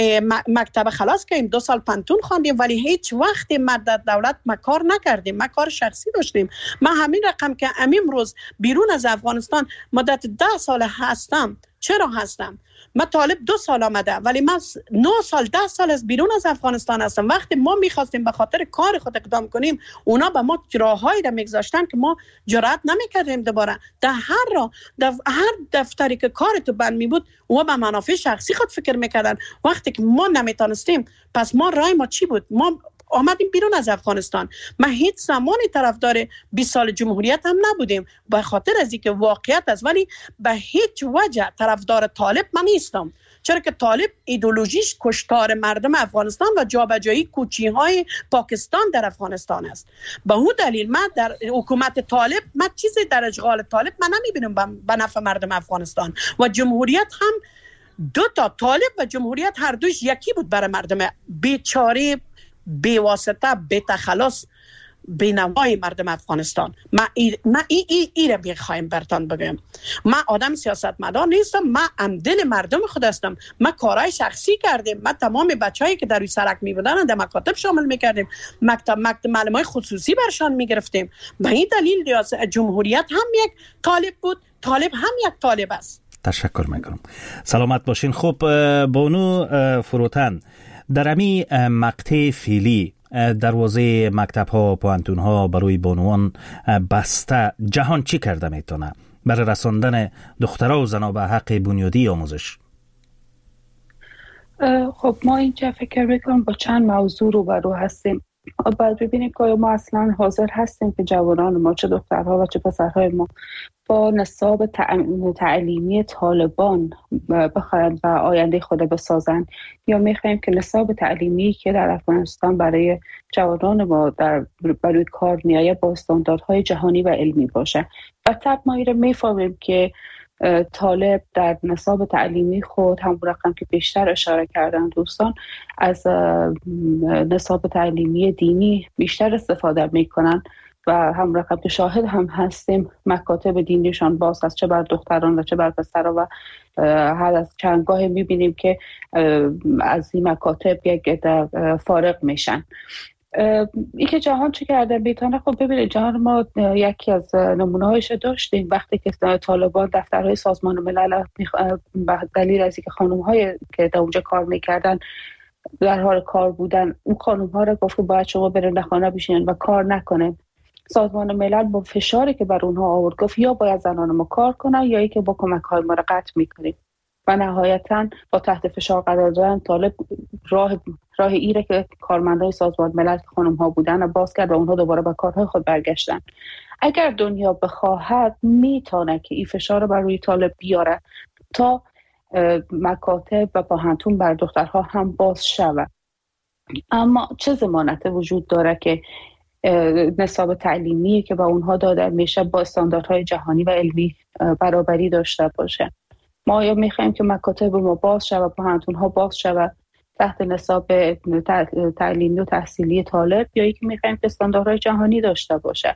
مکتب خلاص کردیم، دو سال پنتون خواندیم، ولی هیچ وقت ما در دولت ما کار نکردیم، ما کار شخصی داشتیم. من همین رقم که امروز بیرون از افغانستان مدت ده سال هستم. چرا هستم؟ من طالب دو سال آمده، ولی من نه سال ده سال از بیرون از افغانستان هستم. وقتی ما میخواستیم به خاطر کار خود اقدام کنیم، اونا به ما راههایی را میگذاشتن که ما جرأت نمیکردیم دوباره. در هر راه، در هر دفتری که کار تو بند می بود، و به منافع شخصی خود فکر میکردن. وقتی که ما نمیتونستیم، پس ما رای ما چی بود؟ ما آمدیم بیرون از افغانستان. ما هیچ زمانی طرفدار بیست سال جمهوریت هم نبودیم، به خاطر از اینکه واقعیت است، ولی به هیچ وجه طرفدار طالب من نیستم، چرا که طالب ایدئولوژیش کشتار مردم افغانستان و جابجایی کوچی‌های پاکستان در افغانستان است. به اون دلیل من در حکومت طالب، من چیزی در اشغال طالب من نمیبینم به نفع مردم افغانستان. و جمهوریت هم دو تا، طالب و جمهوریت هر دوش یکی بود برای مردم بیچاره، بی واسطه، بی تخلص، بی نوای مردم افغانستان. من ای ما ای ای, ای را بخوایم برتان بگم، من آدم سیاستمدار نیستم، من هم دل مردم خود هستم. من کارهای شخصی کردیم، من تمام بچه‌ای که در روی سرک می بودن در مکاتب شامل می‌کردیم، مکتب مکتب معلمای خصوصی برشان می‌گرفتیم. به این دلیل ریاست جمهوریت هم یک طالب بود، طالب هم یک طالب است. تشکر میکنم. سلامت باشین. خب بانو فروتن، در امی مقطع فعلی دروازه مکتب ها و پوانتون ها برای بانوان بسته، جهان چی کرده میتونه برای رساندن دخترها و زنها به حق بنیادی آموزش؟ خب ما اینجا فکر میکنم با چند موضوع رو برو هستیم. باید ببینیم که ما اصلا حاضر هستیم که جوانان ما، چه دخترها و چه پسرهای ما، با نصاب تعلیمی طالبان بخواهند و آینده خود بسازن، یا میخوایم که نصاب تعلیمی که در افغانستان برای جوانان ما در برای کار میآید با استانداردهای جهانی و علمی باشه. و طب ما ایره میفهمیم که طالب در نصاب تعلیمی خود، هم رقم که بیشتر اشاره کردن دوستان، از نصاب تعلیمی دینی بیشتر استفاده میکنن و هم رقم که شاهد هم هستیم مکاتب دینیشان باز هست، چه بر دختران و چه بر پسران، و هر از چندگاه میبینیم که از این مکاتب یک فارغ میشن. ای که جهان چه کرده بیتانه، خب ببینید جهان ما یکی از نمونه‌هایش داشتیم وقتی که طالبان دفترهای سازمان ملل به دلیل از اینکه خانم‌های که در اونجا کار میکردن در حال کار بودن، اون خانم‌ها را گفت باید شما برین خانه بشینن و کار نکنن. سازمان ملل با فشاری که بر اونها آورد گفت یا باید زنان ما کار کنن یا ای که با کمک‌های ما را قطع میکنیم. و نهایتاً با تحت فشار قرار دادن طالب راه راه ایره که کارمندای سازمان ملل خانم ها بودن و باز کرد و اونها دوباره به کارهای خود برگشتن. اگر دنیا بخواهد میتونه که این فشار رو بر روی طالب بیاره تا مکاتب و پوهنتون بر دخترها هم باز شود. اما چه ضمانت وجود داره که نصاب تعلیمی که با اونها داده میشه با استانداردهای جهانی و علمی برابری داشته باشه؟ ما یا میخوایم که مکاتب ما باز شود، پوهنتون ها باز شود تحت نصاب تعلیمی و تحصیلی طالب، یا اینکه میخوایم که استانداردهای جهانی داشته باشه.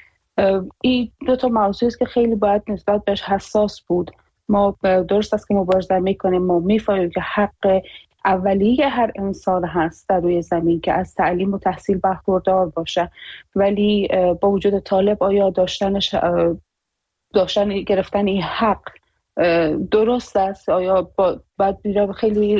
این دو تا موضوعی است که خیلی باید نسبت بهش حساس بود. ما درست است که مبارزه میکنیم، ما میفهمیم که حق اولیه هر انسان هست در روی زمین که از تعلیم و تحصیل برخوردار باشه، ولی با وجود طالب آیا داشتنش داشتن گرفتن این حق درست است؟ آیا باید بیرا خیلی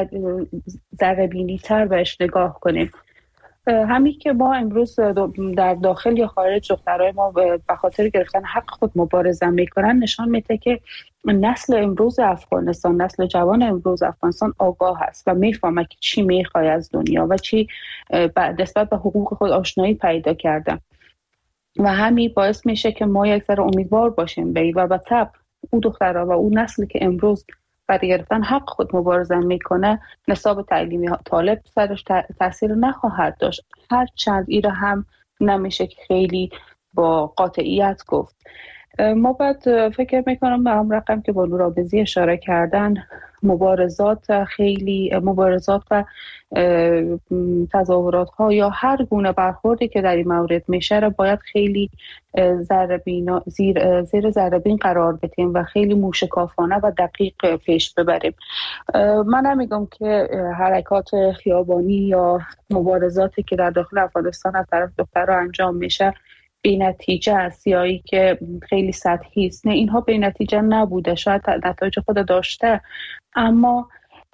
ذره‌بینی تر بهش نگاه کنیم؟ همین که ما امروز در داخل یا خارج دخترای ما به خاطر گرفتن حق خود مبارزه میکنن، نشان میده که نسل امروز افغانستان، نسل جوان امروز افغانستان آگاه است و میفهمه که چی میخواد از دنیا و چی نسبت به حقوق خود آشنایی پیدا کرده. و همین باعث میشه که ما یک ذره امیدوار باشیم به و به طب او دخترها و او نسلی که امروز برای گرفتن حق خود مبارزه میکنه، نصاب تعلیمی طالب سرش تاثیر نخواهد داشت. هر چند ایره هم نمیشه که خیلی با قاطعیت گفت. ما باید فکر میکنم به هم رقم که با نورآبزی اشاره کردن، مبارزات خیلی مبارزات و تظاهرات ها یا هر گونه برخوردی که در این مورد میشه را باید خیلی ذره‌بین زیر زیر ذره‌بین قرار بدیم و خیلی موشکافانه و دقیق پیش ببریم. من نمیگم که حرکات خیابانی یا مبارزاتی که در داخل افغانستان از طرف دخترها انجام میشه بی نتیجه است یا ای که خیلی سطحی است. نه، اینها بی نتیجه نبوده، شاید نتایج خود داشته، اما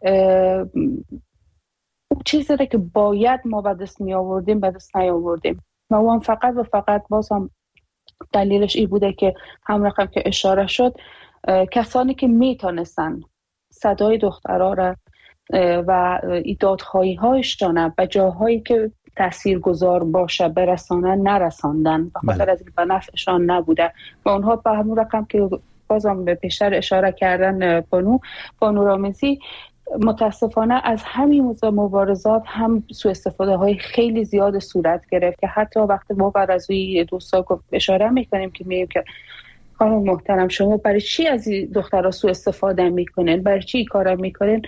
اون چیزی که باید ما به دست می آوردیم به دست نیاوردیم و اون فقط و فقط باز هم دلیلش این بوده که هم رقم که اشاره شد، کسانی که میتونستن صدای دخترها را و دادخواهی هایشان به جاهایی که تاثیرگذار باشه برسانن نرساندن، به خاطر از به نفعشان نبوده و اونها به همون رقم که بازم به پیشتر اشاره کردن بانو بانو رامزی، متاسفانه از همین مبارزات هم سوء استفاده های خیلی زیاد صورت گرفت که حتی وقتی ما بعد از این دوستا اشاره میکنیم که میگیم که خانم محترم شما برای چی از این دخترها سوء استفاده میکنین، برای چی کارا میکنین،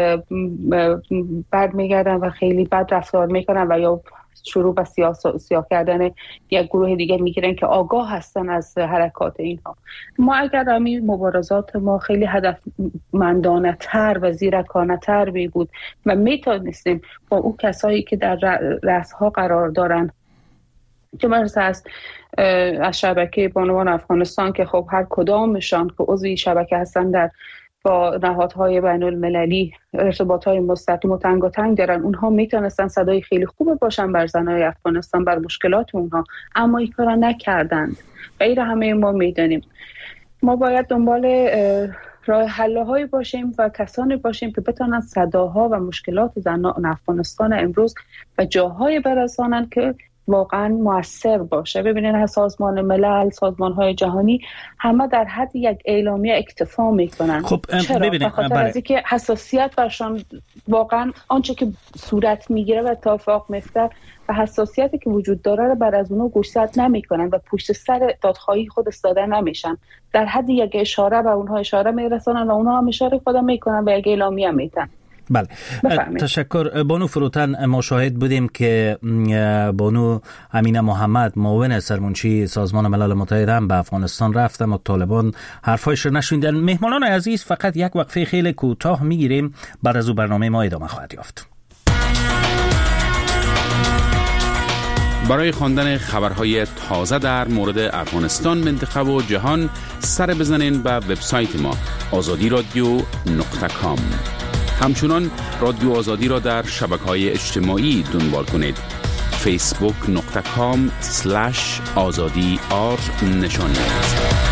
بعد میگردن و خیلی بد رفتار میکنن و یا شروع به سیاه کردن یک گروه دیگه میگیرن که آگاه هستن از حرکات اینها. ما اگر همین مبارزات ما خیلی هدفمندانه تر و زیرکانه تر بی بود و میتونستیم با اون کسایی که در رأسها قرار دارن، که مرسه از از شبکه بانوان افغانستان که خب هر کدامشان که عضوی شبکه هستن در با نهادهای بین المللی ارتباطهای مستقیم و تنگاتنگ دارن. اونها میتونستن صدای خیلی خوب باشن بر زنای افغانستان، بر مشکلات اونها، اما این کارا نکردند. غیر همه ما میدانیم. ما باید دنبال راه حل‌هایی باشیم و کسانی باشیم که بتونن صداها و مشکلات زنان افغانستان امروز و جاهای برسانند که واقعا مؤثر باشه. ببینید سازمان ملل، سازمان‌های جهانی همه در حد یک اعلامیه اکتفا میکنن. خب چرا؟ به خاطر از اینکه حساسیت برشان واقعا آنچه که صورت میگیره و اتفاق میفته و حساسیتی که وجود داره رو بر از اونها گوشزد نمیکنن و پشت سر دادخواهی خود استاده نمیشن. در حد یک اشاره به اونها اشاره میرسونن و اونها هم اشاره خود میکنن و یک اعلامیه میدن. بله، تشکر. بانو فروتن، ما شاهد بودیم که بانو امینه محمد معاون سرمنشی سازمان ملل متحد هم به افغانستان رفتن و طالبان حرفایش رو نشوندن. مهمانان عزیز، فقط یک وقفه خیلی کوتاه میگیریم، بعد از او برنامه ما ادامه خواهد یافت. برای خواندن خبرهای تازه در مورد افغانستان، منطقه و جهان سر بزنین به وبسایت ما آزادی رادیو نقطه کام. همچنان رادیو آزادی را در شبکه‌های اجتماعی دنبال کنید. فیسبوک نقطه کام سلش آزادی آر نشانی است.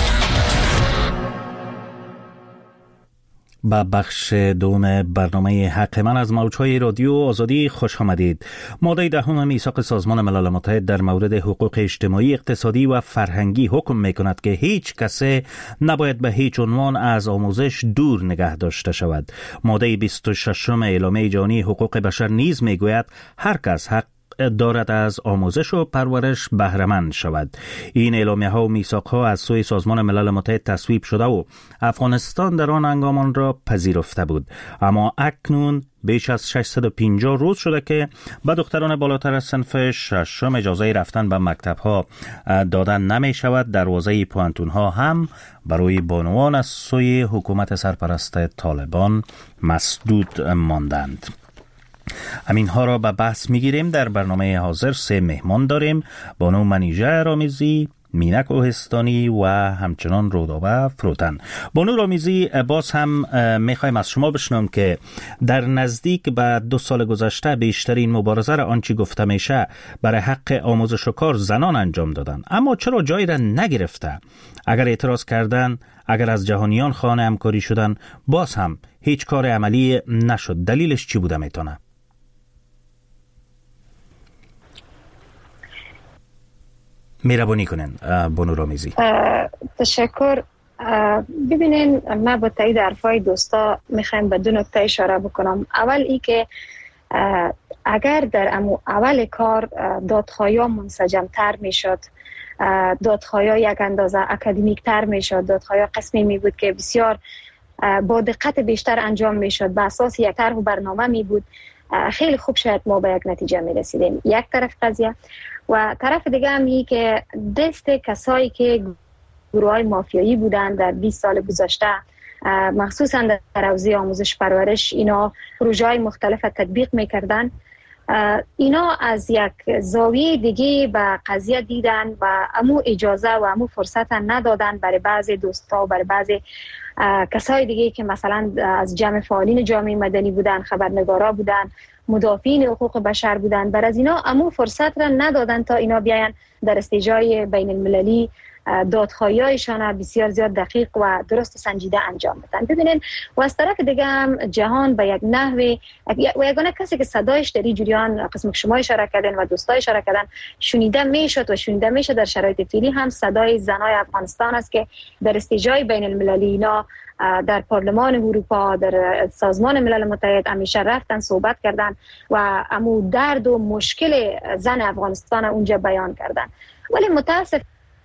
با بخش دوم برنامه حق من از موجهای رادیو آزادی خوش آمدید. ماده دهم میثاق سازمان ملل متحد در مورد حقوق اجتماعی، اقتصادی و فرهنگی حکم میکند که هیچ کسی نباید به هیچ عنوان از آموزش دور نگه داشته شود. ماده بیست و شش اعلامیه جهانی حقوق بشر نیز میگوید هر کس حق دارد از آموزش و پرورش بهره مند شود. این اعلامیه ها و میثاق ها از سوی سازمان ملل متحد تصویب شده و افغانستان در آن هنگام آن را پذیرفته بود، اما اکنون بیش از ششصد و پنجاه روز شده که به دختران بالاتر از صنف ششم اجازه رفتن به مکتب ها دادن نمی شود. دروازه پوانتون ها هم برای بانوان از سوی حکومت سرپرست طالبان مسدود ماندند. همین ها را به بحث میگیریم. در برنامه حاضر سه مهمان داریم: بانو منیژه رامیزی، مینک اوهستانی و همچنان رودابه فروتن. بانو رامیزی، باز هم میخوایم از شما بشنوم که در نزدیک به دو سال گذشته بیشترین مبارزه را آنچه گفته میشه برای حق آموزش و کار زنان انجام دادن، اما چرا جایی را نگرفته؟ اگر اعتراض کردن، اگر از جهانیان خانه همکاری شدن، باز هم هیچ کار عملی نشد. دلیلش چی بوده میتونه؟ مهربانی کنین بانو رامیزی. تشکر. ببینین، من با تایید حرفای دوستا میخوایم به دو نکته اشاره بکنم. اول ای که اگر در اول کار دادخواهی ها منسجم تر میشد، دادخواهی ها یک اندازه اکادمیک تر میشد، دادخواهی ها قسمی می بود که بسیار با دقت بیشتر انجام میشد، به اساس یک طرح و برنامه می بود، خیلی خوب شاید ما به یک نتیجه می رسیدیم. یک طرف قضیه. و طرف دیگه هم این که دست کسایی که گروه های مافیایی بودن در بیست سال گذشته، مخصوصا در حوزه آموزش پرورش، اینا پروژه های مختلف تطبیق میکردن، اینا از یک زاویه دیگه به قضیه دیدن و امو اجازه و امو فرصت ندادن برای بعضی دوستا و برای بعضی کسای دیگه که مثلا از جمع فعالین جامعه مدنی بودن، خبرنگارا بودن، مدافعین حقوق بشر بودن، بر از اینا امو فرصت را ندادن تا اینا بیاین در استیجای بین المللی دادخواهی‌هایشان بسیار زیاد دقیق و درست سنجیده انجام بدن. ببینین، و از طرف دیگه هم جهان به یک نحوه و یگانه کسی که صدایش در این جریان قسم که شما اشاره کردین و دوستای اشاره کردن شنیده میشد و شنیده میشه در شرایط فعلی هم صدای زنای افغانستان است که در استیجای بین المللی اینا در پارلمان اروپا، در سازمان ملل متحد همیشه رفتن صحبت کردن و امو درد و مشکل زن افغانستان اونجا بیان کردن. ولی متاسف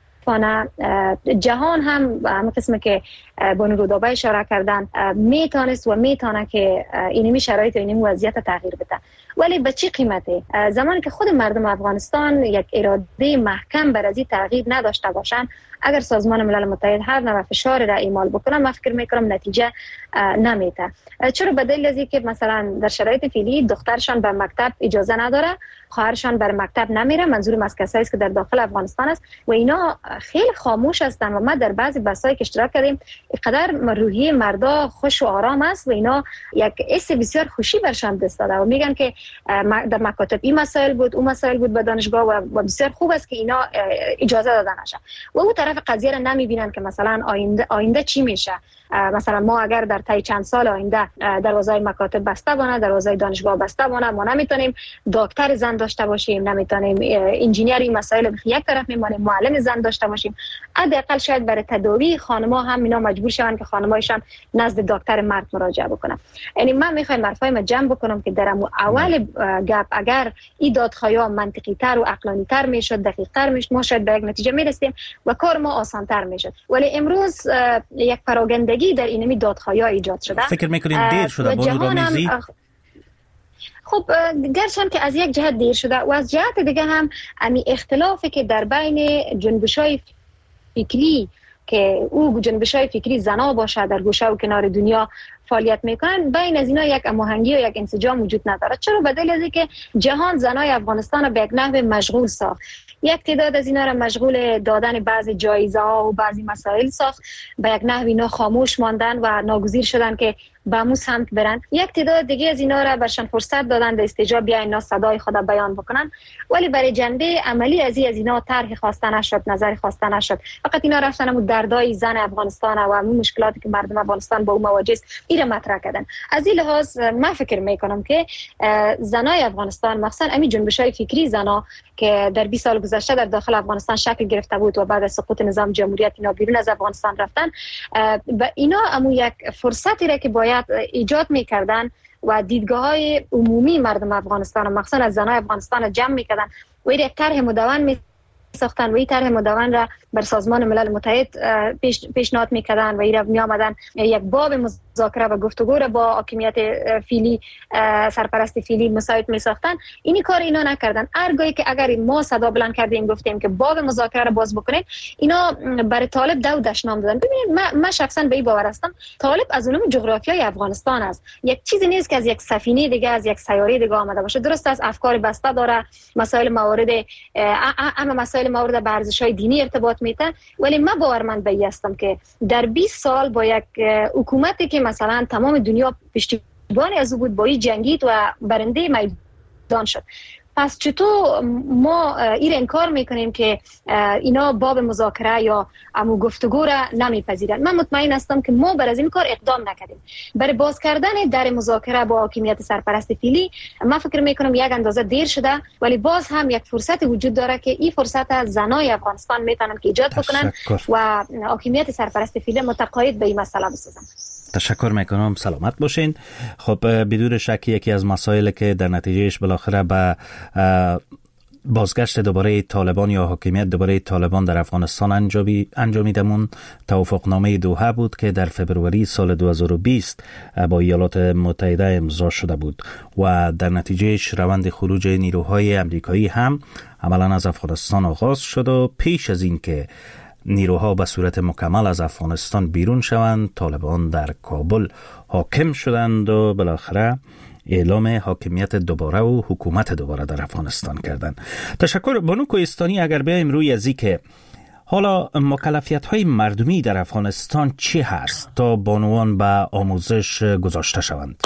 جهان هم همه قسمه که بانو رودابه اشاره کردن میتونست و میتونه که اینمی شرایط و اینمی وضعیت تغییر بده، ولی به چی قیمته؟ زمانی که خود مردم افغانستان یک اراده محکم بر از این تغییر نداشته باشن، اگر سازمان ملل متحد هر نوع فشار را اعمال بکنه، من فکر میکنم نتیجه نمیده. چرا؟ به دلیل از اینکه مثلا در شرایط فعلی دخترشان به مکتب اجازه نداره، خواهرشان بر مکتب نمیره، منظورم از کسایی است که در داخل افغانستان است و اینا خیلی خاموش هستن و ما در بعضی بحثایی که اشتراک کردیم اینقدر روحیه مردا خوش و آرام است و اینا یک حس بسیار خوشی برشان دست داده و میگن که در مکاتب این مسائل بود اون مسائل بود به دانشگاه و بسیار خوب است که اینا اجازه داده نشه و اون طرف قضیه را نمیبینن که مثلا آینده آینده چی میشه. مثلا ما اگر در طی چند سال آینده دروازه مکاتب بسته بانه، دروازه دانشگاه بسته بانه، ما نمیتونیم دکتر زن داشته باشیم، نمیتونیم انجینیری مسائل به یک طرف میمانیم، معلم زن داشته باشیم. حداقل شاید برای تداوی خانم‌ها هم اینا مجبور شوند که خانم‌هایشان نزد دکتر مرد مراجعه بکنن. یعنی من میخوایم حرفای ما جمع بکنم که در اول گپ اگر این دادخواهی منطقی تر و عقلانی تر میشد، دقیق تر میشد، ما شاید به یک نتیجه میرسیم و کار ما آسان تر میشد. ولی امروز یک پراگندگی در اینمی دادخواهی ایجاد شده. فکر میکنین دیر شده بانو رامیزی؟ خب گرچند که از یک جهت دیر شده و از جهت دیگه هم امی اختلافی که در بین جنبش‌های فکری که او جنبش‌های فکری زنا باشه در گوشه و کنار دنیا فعالیت میکنن، بین از اینا یک هماهنگی و یک انسجام وجود نداره. چرا؟ به دلیل اینکه جهان زنای افغانستان را به یک نحو مشغول ساخت. یک تعداد از اینا را مشغول دادن بعضی جایزه ها و بعضی مسائل ساخت، به یک نحو اینا خاموش ماندن و ناگزیر شدن که به مو سمت برن. یک تعداد دیگه از اینا را برشان فرصت دادن در استجاب بیاین اینا صدای خود بیان بکنن، ولی برای جنبه عملی از این از اینا طرح خواسته نشد، نظر خواسته نشد. فقط اینا رفتن و دردای زن افغانستان و همون مشکلاتی که مردم افغانستان با اون مواجه است ایره مطرح کردن. از این لحاظ من فکر میکنم که زنای افغانستان مخصوصا امی جنبش‌های فکری زنا که در بیست سال گذشته در داخل افغانستان شکل گرفته بود و بعد از سقوط نظام جمهوریت اینا بیرون از افغانستان رفتن و اینا همون یک فرصتی را که باید ایجاد میکردن و دیدگاه‌های عمومی مردم افغانستان و مخصوصا از زنای افغانستان را جمع میکردن و یک طرح مدون می ساختن و این طرح مدون را بر سازمان ملل متحد پیش پیشنهاد میکردن و این را می آمدن یک باب مذاکره و گفتگو را با حاکمیت فعلی سرپرست فعلی مساعد می ساختن. اینی کار اینا نکردن. هرگاهی که اگر ما صدا بلند کردیم گفتیم که باب مذاکره را باز بکنید، اینا برای طالب دو دشنام دادن. ببینید من, من شخصا به این باور هستم طالب از علوم جغرافیای افغانستان است. یک چیزی نیست که از یک سفینه دیگه از یک سیاره دیگه آمده باشه. درست است افکار بسته داره، مسائل موارد اما مسائل مورد به ارزش‌های دینی ارتباط میده، ولی من باورمند به این هستم که در بیست سال با یک حکومتی که مثلا تمام دنیا پشتیبانی از او بود با این جنگید و برنده میدان شد، پس چطور ما این انکار میکنیم که اینا باب مذاکره یا امو گفتگو را نمیپذیرند؟ من مطمئن هستم که ما بر از این کار اقدام نکردیم. برای باز کردن در مذاکره با حاکمیت سرپرست فعلی من فکر میکنم یک اندازه دیر شده، ولی باز هم یک فرصت وجود داره که این فرصت از زنای افغانستان میتونن که ایجاد بکنن و حاکمیت سرپرست فعلی متقاعد به این مسئله بسازن. تشکر میکنم، سلامت باشین. خب بدون شک یکی از مسائلی که در نتیجهش بالاخره به بازگشت دوباره طالبان یا حاکمیت دوباره طالبان در افغانستان انجامی انجامیدمون توافقنامه دوحه بود که در فبروری سال دو هزار و بیست با ایالات متحده امضا شده بود و در نتیجهش روند خروج نیروهای امریکایی هم عملاً از افغانستان آغاز شد و پیش از این که نیروها به صورت مکمل از افغانستان بیرون شوند، طالبان در کابل حاکم شدند و بالاخره اعلام حاکمیت دوباره و حکومت دوباره در افغانستان کردند. تشکر. بانو کوهستانی، اگر بیایم روی ازی که حالا مکلفیت های مردمی در افغانستان چی هست تا بانوان به آموزش گذاشته شوند؟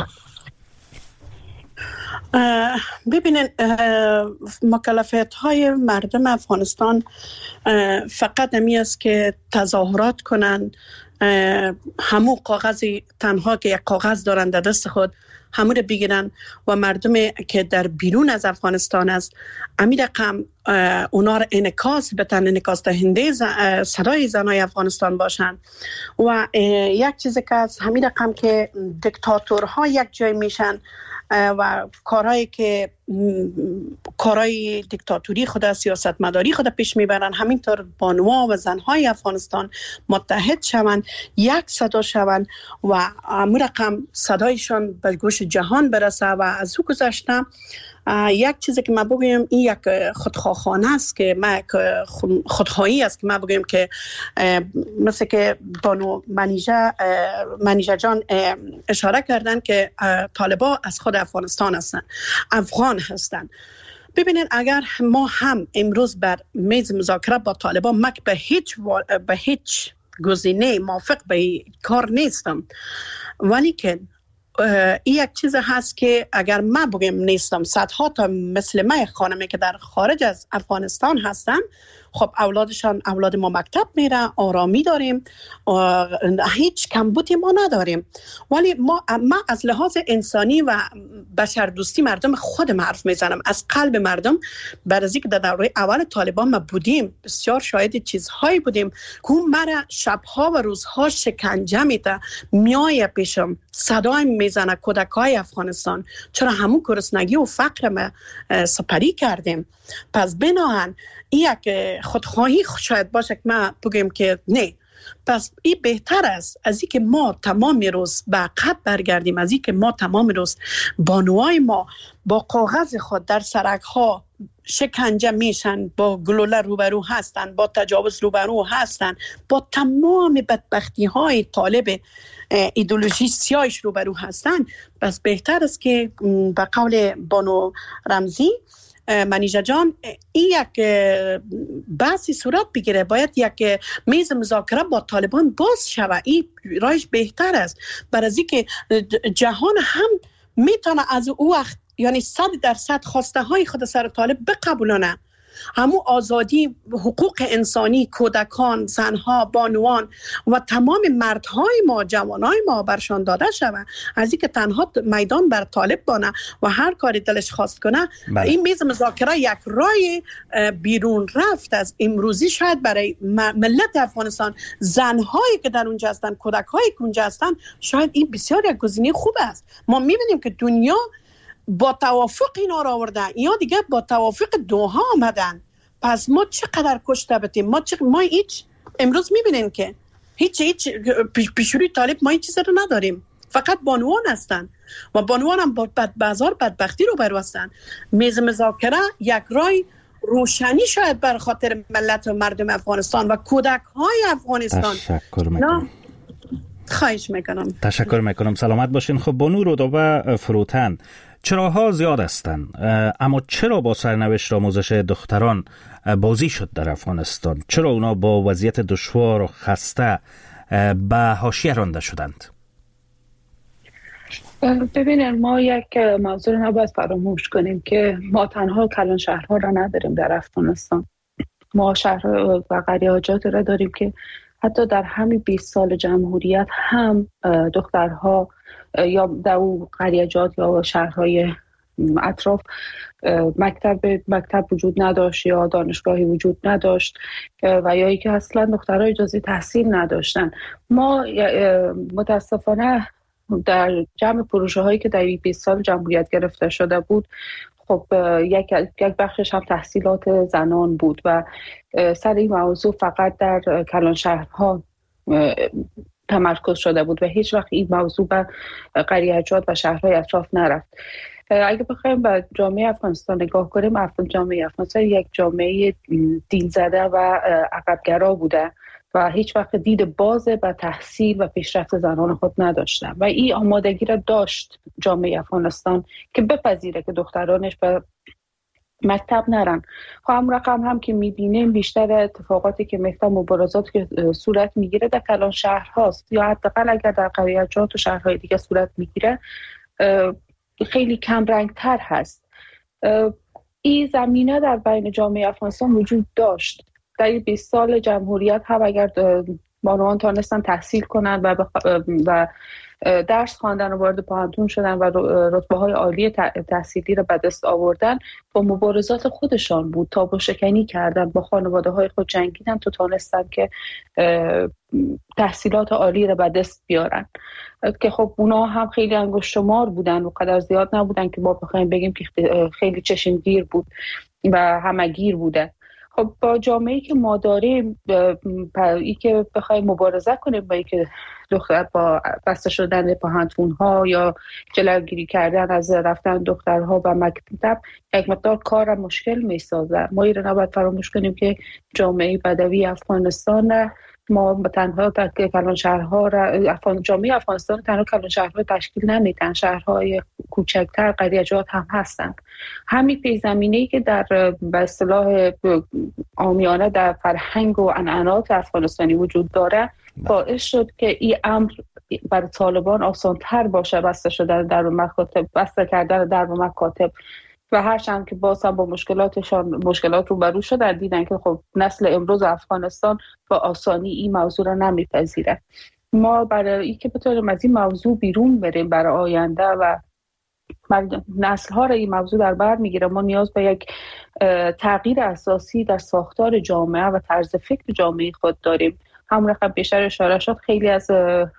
ببینید مکلفیت های مردم افغانستان فقط همی است که تظاهرات کنند، همو کاغذی تنها که یک کاغذ دارند در دست خود همو رو بگیرن و مردم که در بیرون از افغانستان است امی رقم اونا را انعکاس بتن، انعکاس دهنده صدای زنای افغانستان باشن و یک چیزی که از همین رقم که دیکتاتورها یک جای میشن و کارهایی که کارهای دیکتاتوری خود سیاست مداری خود پیش میبرن، همینطور بانوها و زنهای افغانستان متحد شوند، یک صدا شوند و امور رقم صدایشان به گوش جهان برسه. و از او گذشته یک چیزی که ما بگویم این یک خودخواهانه است که ما خودخواهی است که ما بگویم که مثل که بانو منیژه منیژه جان اشاره کردن که طالبان از خود افغانستان هستند، افغان هستند. ببینید اگر ما هم امروز بر میز مذاکره با طالبان، من به هیچ به هیچ گزینه موافق به کار نیستم، ولی که این یک چیز هست که اگر ما بگم نیستم، صدها تا مثل من خانمی که در خارج از افغانستان هستن، خب اولادشان اولاد ما مکتب میره، آرامی داریم، هیچ کمبودی ما نداریم، ولی ما ما از لحاظ انسانی و بشردوستی مردم خودم حرف میزنم، از قلب مردم. برای اینکه در دوره اول طالبان ما بودیم، بسیار شاهد چیزهایی بودیم که مرا شبها و روزها شکنجه میده، میای پیشم صدای میزنه کودکای افغانستان، چرا همون گرسنگی و فقر ما سپری کردیم. پس بناهن این یک خودخواهی شاید باشه که ما بگیم که نه. پس این بهتر است از این که ما تمام روز به عقب برگردیم، از این که ما تمام روز بانوای ما با کاغذ خود در سرک ها شکنجه میشن، با گلوله روبرو هستن، با تجاوز روبرو هستن، با تمام بدبختی های طالب ایدئولوژی سیاهش روبرو هستن. پس بهتر است که به قول بانو رمزی منیژه جان این یک بحثی صورت بگیره، باید یک میز مذاکره با طالبان باز شود. این رایش بهتر است، برای اینکه جهان هم میتونه از او وقت یعنی صد درصد خواسته های خود سر طالب بقبولانه، همون آزادی، حقوق انسانی، کودکان، زنها، بانوان و تمام مردهای ما، جوانای ما برشان داده شود، از اینکه تنها میدان بر طالب بانه و هر کاری دلش خواست کنه. بله. این میز مذاکره یک رای بیرون رفت از امروزی شاید برای ملت افغانستان، زنهایی که در اونجا هستن، کودکهایی که اونجا هستن، شاید این بسیار یک گزینه خوب است. ما میبینیم که دنیا با توافق اینا را آوردن، یا دیگه با توافق دوها آمدن. پس ما چقدر کشته بتیم؟ ما چق... ما هیچ امروز میبینین که هیچ هیچ پیشروی طالب ما این چیز رو نداریم، فقط بانوان هستن و بانوان هم با بد بازار بدبختی رو برو هستن. میز مذاکره یک رای روشنی شاید بر خاطر ملت و مردم افغانستان و کودک های افغانستان. تشکر میکنم. خواهش میکنم. تشکر میکنم. سلامت باشین. خب بانو رودابه فروتن، چراها زیاد هستند، اما چرا با سرنوشت آموزش دختران بازی شد در افغانستان؟ چرا اونا با وضعیت دشوار و خسته به حاشیه رانده شدند؟ ببینید، ما یک موضوع رو نباید فراموش کنیم که ما تنها کلان شهرها را نداریم در افغانستان. ما شهر و قریاجات را داریم که حتی در همین بیست سال جمهوریت هم دخترها یا در اون قریاجات یا شهرهای اطراف مکتب مکتب وجود نداشت یا دانشگاهی وجود نداشت و یا اینکه اصلا دخترها اجازه تحصیل نداشتن. ما متاسفانه در جمع پروژه هایی که در بیست سال جمهوریت گرفته شده بود، خب یک یک بخشش هم تحصیلات زنان بود و سر این موضوع فقط در کلان شهرها تمرکز شده بود و هیچ وقت این موضوع به قریاجات و شهرهای اطراف نرفت. اگه بخوایم به جامعه افغانستان نگاه کنیم، جامعه افغانستان یک جامعه دین زده و عقبگرا بوده و هیچ وقت دید باز به تحصیل و پیشرفت زنان خود نداشتن و این آمادگی را داشت جامعه افغانستان که بپذیره که دخترانش به مکتب نرن. خب هم رقم هم که میبینیم بیشتر اتفاقاتی که مکتب مبارزات که صورت میگیره در کلان شهر هاست یا حداقل اگر در قریاجات و شهرهای دیگه صورت میگیره خیلی کم رنگ تر هست. این زمینه در بین جامعه افغانستان وجود داشت. در بیست سال جمهوریت هم اگر بانوان تانستن تحصیل کنن و, بخ... و درس خواندن و وارد پانتون شدن و رتبه های عالی تحصیلی را به دست آوردن، با مبارزات خودشان بود، تاب و شکنی کردن، با خانواده های خود جنگیدن تا تانستن که تحصیلات عالی را به دست بیارن که خب اونا هم خیلی انگشتمار بودن و قدر زیاد نبودن که ما بخوایم بگیم که خیلی چشمگیر بود و همگیر بوده. خب با جامعه‌ای که ما داریم، ای که بخوایم مبارزه کنیم با ای که دختر با بسته شدن پانتون‌ها یا جلوگیری کردن از رفتن دخترها به مکتب، یک مقدار کار مشکل می‌سازه. ما این رو نباید فراموش کنیم که جامعه بدوی افغانستان ما تنها کلان شهرها را افغان جامعه افغانستان تنها کلان شهرها تشکیل نمیدن، شهرهای کوچکتر قریچات هم هستند. همین پیش‌زمینه‌ای که در به اصطلاح عامیانه در فرهنگ و عنعنات افغانستانی وجود داره باعث شد که این امر برای طالبان آسان‌تر باشه بسته شدن در مکاتب، بسته کردن در مکاتب و هرچند که باز هم با مشکلاتشان مشکلات روبرو شدن، دیدن که خب نسل امروز افغانستان با آسانی این موضوع را نمیپذیره. ما برای اینکه بتونیم از این موضوع بیرون بریم برای آینده و نسل ها را این موضوع در بر میگیره، ما نیاز به یک تغییر اساسی در ساختار جامعه و طرز فکر جامعه خود داریم. همون رقم بیشتر اشاره شد، خیلی از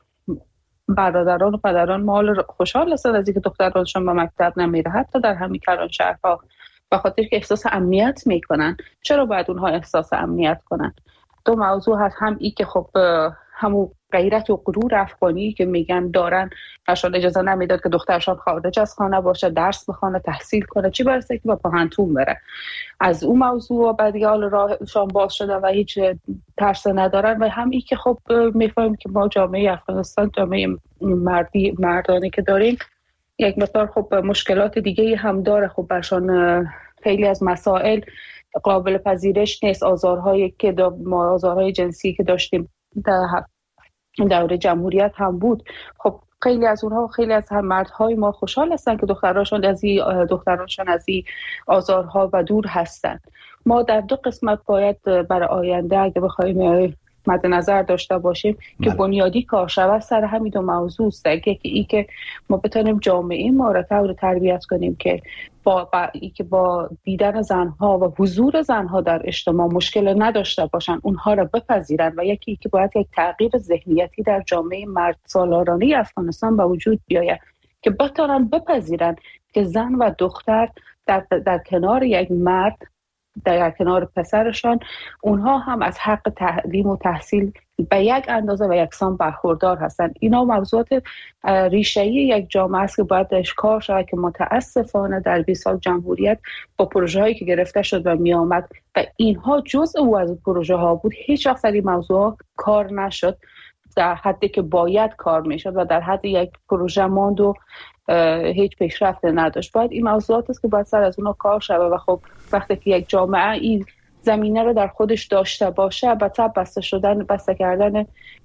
برادران و پدران مال خوشحال هستند از اینکه دخترانشون به مکتب نمیره، حتی در همین کلان شهرها، به خاطر که احساس امنیت میکنن. چرا باید اونها احساس امنیت کنن؟ دو موضوع هست، هم ای که خب همون غیرت و غرور افغانی که میگن دارن، اشان اجازه نمیداد که دخترشان خارج از خانه باشه، درس بخونه، تحصیل کنه، چی برسه که با پاهنتون بره. از اون موضوع بعد دیگه حال راهشان باز شده و هیچ ترس ندارن. و هم ای که خب میفهمیم که ما جامعه افغانستان جامعه مردی مردانی که داریم یک مقدار خب مشکلات دیگه هم داره. خب برشان خیلی از مسائل قابل پذیرش نیست. آزارهایی که ما آزارهای جنسی که داشتیم در دوره جمهوریت هم بود، خب خیلی از اونها خیلی از هم مردهای ما خوشحال هستن که دخترانشون از این دخترانشون از این آزارها و دور هستن. ما در دو قسمت باید برای آینده اگه بخوایم مد نظر داشته باشیم که بنیادی کار شود سر همین دو موضوع است. که ای که ما بتونیم جامعه ما را طور تربیت کنیم که با, با ای که با دیدن زنها و حضور زنها در اجتماع مشکل نداشته باشن، اونها را بپذیرن. و یکی ای که باید یک تغییر ذهنیتی در جامعه مرد سالارانه افغانستان به وجود بیاید که بتونن بپذیرن که زن و دختر در, در کنار یک مرد، در کنار پسرشان، اونها هم از حق تعلیم و تحصیل به یک اندازه و یکسان برخوردار هستند. اینا موضوعات ریشه‌ای یک جامعه است که باید بهش کار شود که متاسفانه در بیست سال جمهوریت با پروژه هایی که گرفته شد و می آمد و اینها جزء او از پروژه ها بود، هیچ وقت در این موضوع کار نشد در حدی که باید کار میشد و در حد یک پروژه ماند و هیچ پیشرفت نداشت. باید این موضوعات است که باید سر از اونها کار شود و خب وقتی که یک جامعه این زمینه رو در خودش داشته باشه، البته بسته شدن بسته کردن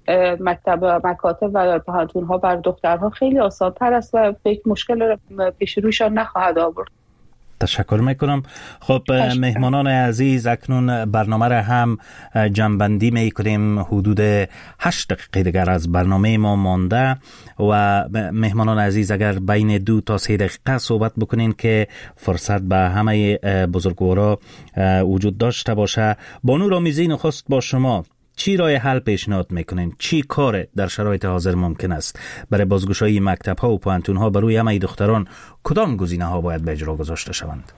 مکتب مکاتب و پاهنتون‌ها بر دخترها خیلی آسان‌تر است و به مشکل پیش رویشان نخواهد آورد. تشکر میکنم. خب مهمانان عزیز، اکنون برنامه را هم جنبندی میکنیم. حدود هشت دقیقه دیگر از برنامه ما مانده و مهمانان عزیز اگر بین دو تا سه دقیقه صحبت بکنین که فرصت به همه بزرگوارا وجود داشته باشه. بانو رامیزی، نخست با شما چی راه حل پیشنهاد میکنین؟ چی کار در شرایط حاضر ممکن است برای بازگشایی مکتب ها و پوانتون ها برای همه دختران؟ کدام گزینه ها باید به اجرا گذاشته شوند؟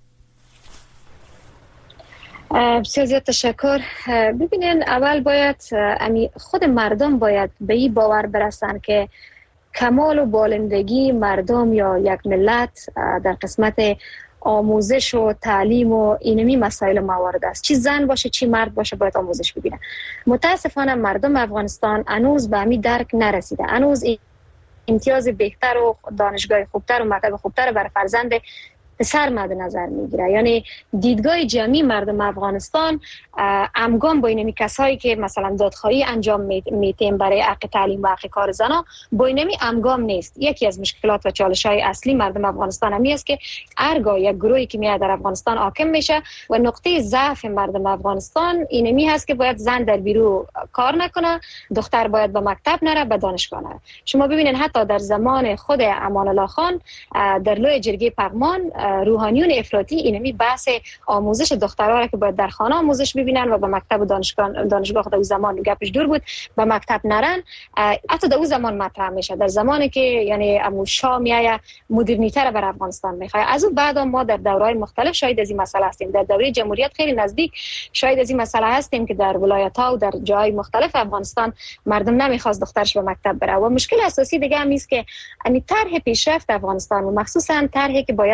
بسیار زیاد تشکر. ببینین، اول باید خود مردم باید به این باور برسن که کمال و بالندگی مردم یا یک ملت در قسمت آموزش و تعلیم و اینمی مسائل موارد است. چی زن باشه چی مرد باشه باید آموزش ببینه. متاسفانه مردم افغانستان هنوز به همین درک نرسیده. هنوز امتیاز بهتر و دانشگاه خوبتر و مکتب خوبتر برای فرزند پسر مد نظر میگیره. یعنی دیدگاه جمعی مردم افغانستان همگام با اینمی کسایی که مثلا دادخواهی انجام میتیم برای حق تعلیم و حق کار زنا با اینمی همگام نیست. یکی از مشکلات و چالش‌های اصلی مردم افغانستان همی است که هرگاه یک گروهی که میاد در افغانستان حاکم میشه و نقطه ضعف مردم افغانستان اینمی هست که باید زن در بیرو کار نکنه، دختر باید به مکتب نره، به دانشگاه نره. شما ببینید حتی در زمان خود امان الله خان در لوی جرگه پغمان روحانیون افراطی اینمی بحث آموزش دخترها را که باید در خانه آموزش ببینن و به مکتب و دانشگاه دانشگاه در اون زمان گپش دور بود به مکتب نرن، حتی در اون زمان مطرح میشه. در زمانی که یعنی امو شاه میایه مدرنیته بر افغانستان میخواد. از اون بعد ما در دورهای مختلف شاهد از این مسئله هستیم. در دوره جمهوریت خیلی نزدیک شاهد از این مسئله هستیم که در ولایت‌ها و در جای مختلف افغانستان مردم نمیخواست دخترش به مکتب بره. و مشکل اساسی دیگه هم است که این طرح پیشرفت افغانستان و مخصوصا طرحی که باید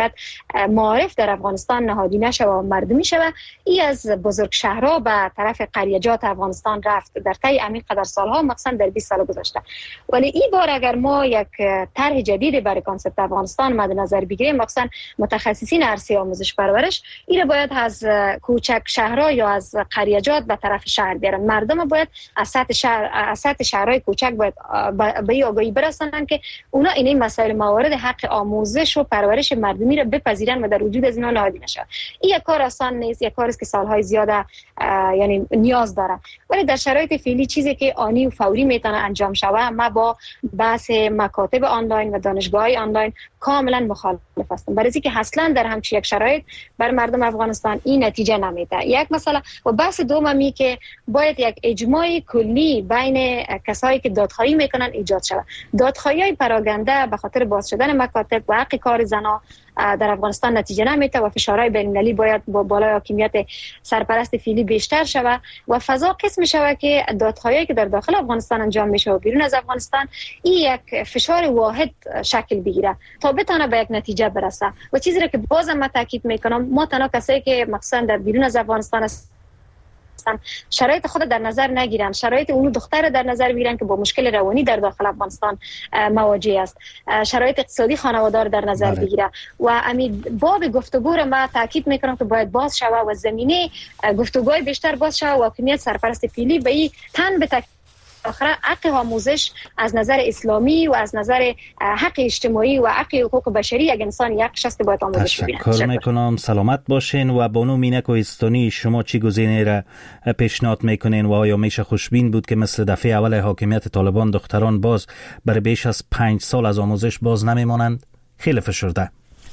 معارف در افغانستان نهادی نشه و مردمی شود. این از بزرگ شهرها به طرف قریجات افغانستان رفت در طی عمیق در سالها، مثلا در بیست سال گذشته. ولی این بار اگر ما یک طرح جدید برای کانسپت افغانستان مد نظر بگیریم، مثلا متخصصین عرصه آموزش پرورش، این باید از کوچک شهرها یا از قریجات به طرف شهر بیارن. مردم باید از سطح شهر از سطح شهرهای کوچک باید به این آگاهی برسونن که اونا این مسائل موارد حق آموزش و پرورش مردمی را بپذیرن و در وجود از اینا نهادی نشه. این یک کار آسان نیست، یک کاری است که سالهای زیاده یعنی نیاز داره. ولی در شرایط فعلی چیزی که آنی و فوری میتونه انجام شود، ما با بحث مکاتب آنلاین و دانشگاه‌های آنلاین کاملا مخالف هستم، برای اینکه اصلا در همچین یک شرایط بر مردم افغانستان این نتیجه نمیده. یک مسئله و بحث دومی که باید یک اجماع کلی بین کسایی که دادخواهی میکنن ایجاد شود. دادخواهی‌های پراگنده به خاطر باز شدن مکاتب و حق کار زنان در افغانستان نتیجه نمیده و فشارهای بین‌المللی باید با بالای حاکمیت سرپرست فعلی بیشتر شود و فضا قسم شود که دادخواهی که در داخل افغانستان انجام میشه و بیرون از افغانستان این یک فشار واحد شکل بگیره تا بتونه به یک نتیجه برسه. و چیزی را که بازم من تاکید میکنم، ما تنها کسایی که مثلا در بیرون از افغانستان است شرایط خود در نظر نگیرن، شرایط اونو دختر در نظر بگیرن که با مشکل روانی در داخل افغانستان مواجه است، شرایط اقتصادی خانوادار در نظر بله. بگیره و امید باب گفتگو را من تاکید میکنم که باید باز شود و زمینه گفتگوهای بیشتر باز شود و حکومت سرپرست فعلی به این تن به آخر حق آموزش از نظر اسلامی و از نظر حق اجتماعی و حق حقوق بشری یک انسان یک شخص باید آموزش ببینه. تشکر میکنم، سلامت باشین. و بانو مینه کوهستانی، شما چی گزینه را پیشنهاد میکنین و آیا میشه خوشبین بود که مثل دفعه اول حاکمیت طالبان دختران باز برای بیش از پنج سال از آموزش باز نمیمانند؟ خیلی فشرده.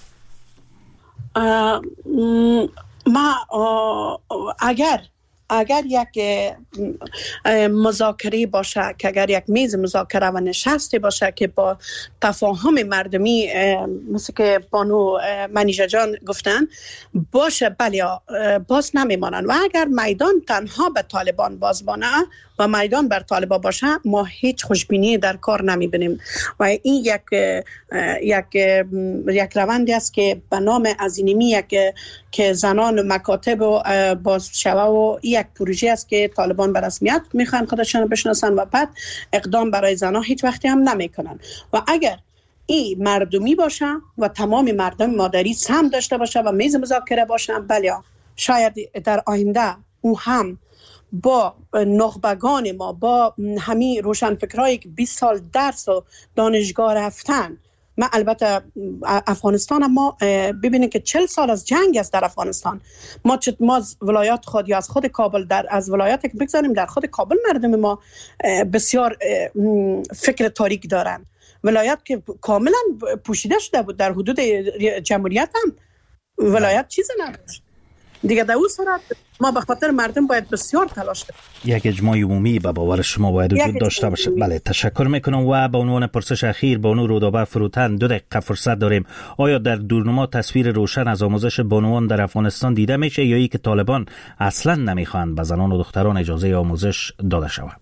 ما اگر اگر یک مذاکره باشه، که اگر یک میز مذاکره و نشستی باشه که با تفاهم مردمی مثل که بانو منیژه جان گفتن باشه، بله باز نمیمانند. و اگر میدان تنها به طالبان باز بانه و میدان بر طالبان باشه، ما هیچ خوشبینی در کار نمیبینیم و این یک یک یک روندی است که به نام عظیمی یک که زنان مکاتب و باز شوه و یک پروژه است که طالبان به رسمیت میخوان خودشان بشناسن و بعد اقدام برای زنان هیچ وقتی هم نمیکنن. و اگر این مردمی باشه و تمام مردم مادری سهم داشته باشه و میز مذاکره باشن، بله شاید در آینده او هم با نخبگان ما، با همین روشنفکرایی که بیست سال درس و دانشگاه رفتن، ما البته افغانستان ما ببینید که چهل سال از جنگ است در افغانستان. ما چت ما ولایات خود یا از خود کابل، در از ولایاتی که بگذاریم در خود کابل مردم ما بسیار فکر تاریک دارن. ولایت که کاملا پوشیده شده بود، در حدود جمهوریت هم ولایت چیزی نداشت دیگه. در اون صورت ما به خاطر مردم باید بسیار تلاش کنیم. یک اجماع عمومی به باور شما باید وجود داشته باشه. بله، تشکر میکنم. و به عنوان پرسش اخیر بانو رودابه فروتن، دو دقیقه فرصت داریم. آیا در دورنما تصویر روشن از آموزش بانوان در افغانستان دیده میشه یا ای که طالبان اصلا نمیخوان به زنان و دختران اجازه آموزش داده شود؟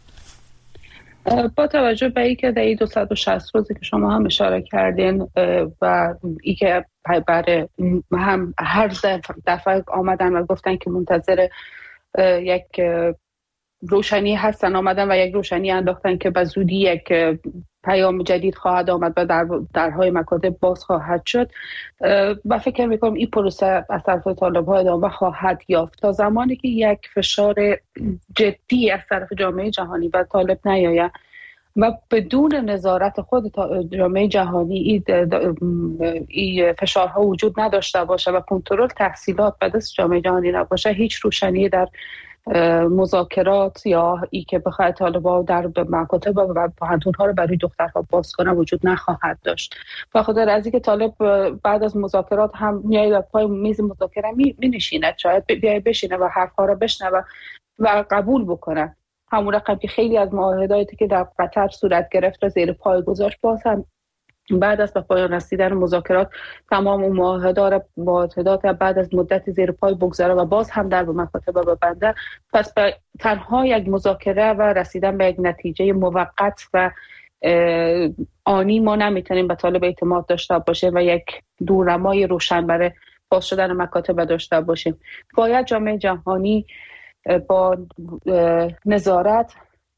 با توجه به اینکه در این دویست و شصت روزی که شما هم اشاره کردین و اینکه برای هم هر دفعه آمدن و گفتن که منتظر یک روشنی هستن، آمدن و یک روشنی انداختن که به زودی یک پیام جدید خواهد آمد و در درهای مکاتب باز خواهد شد و فکر میکنم این پروسه از طرف طالب‌ها ادامه خواهد یافت تا زمانی که یک فشار جدی از طرف جامعه جهانی و طالب نیاید و بدون نظارت خود جامعه جهانی این فشارها وجود نداشته باشه و کنترل تحصیلات به دست جامعه جهانی نباشه، هیچ روشنی در مذاکرات یا ای که بخواد طالبان در مکاتب و پوهنتون‌ها رو برای دخترها باز کنه وجود نخواهد داشت. به خاطر از اینکه طالب بعد از مذاکرات هم میاد پای میز مذاکره می نشینه، شاید بیای بشینه و حرف‌ها رو بشنوه و قبول بکنه. همون رقمی خیلی از معاهداتی که در قطر صورت گرفت را زیر پای گذاشت، باز هم بعد از به پایان رسیدن مذاکرات تمام اون معاهدات معاهدات بعد از مدت زیر پای بگذاره و باز هم در مکاتب ببنده. پس تنها یک مذاکره و رسیدن به یک نتیجه موقت و آنی ما نمیتونیم به طالب اعتماد داشته باشیم و یک دورنمای روشن برای باز شدن مکاتب داشته باشیم. باید جامعه جهانی با نظارت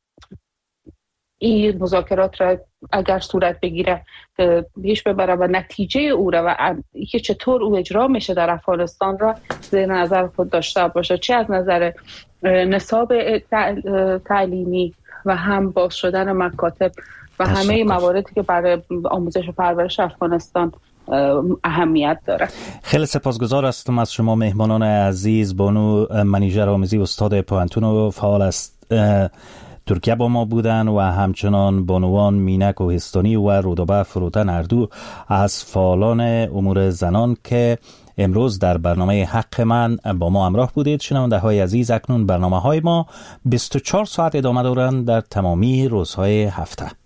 این مذاکرات را اگر صورت بگیره پیش ببره و نتیجه او را و که چطور او اجرا میشه در افغانستان را زیر نظر خود داشته باشه، چه از نظر نصاب تعلیمی و هم باز شدن مکاتب و همه مواردی که برای آموزش و پرورش افغانستان اهمیت داره. خیلی سپاسگزار هستم از شما مهمانان عزیز. بانو منیژه آمیزی استاد پوهنتون و فعال است ترکیه با ما بودن و همچنان بانوان مینک و هستانی و رودابه فروتن اردو از فعالان امور زنان که امروز در برنامه حق من با ما همراه بودید. شنونده های عزیز، اکنون برنامه های ما بیست و چهار ساعت ادامه دارند در تمامی روزهای هفته.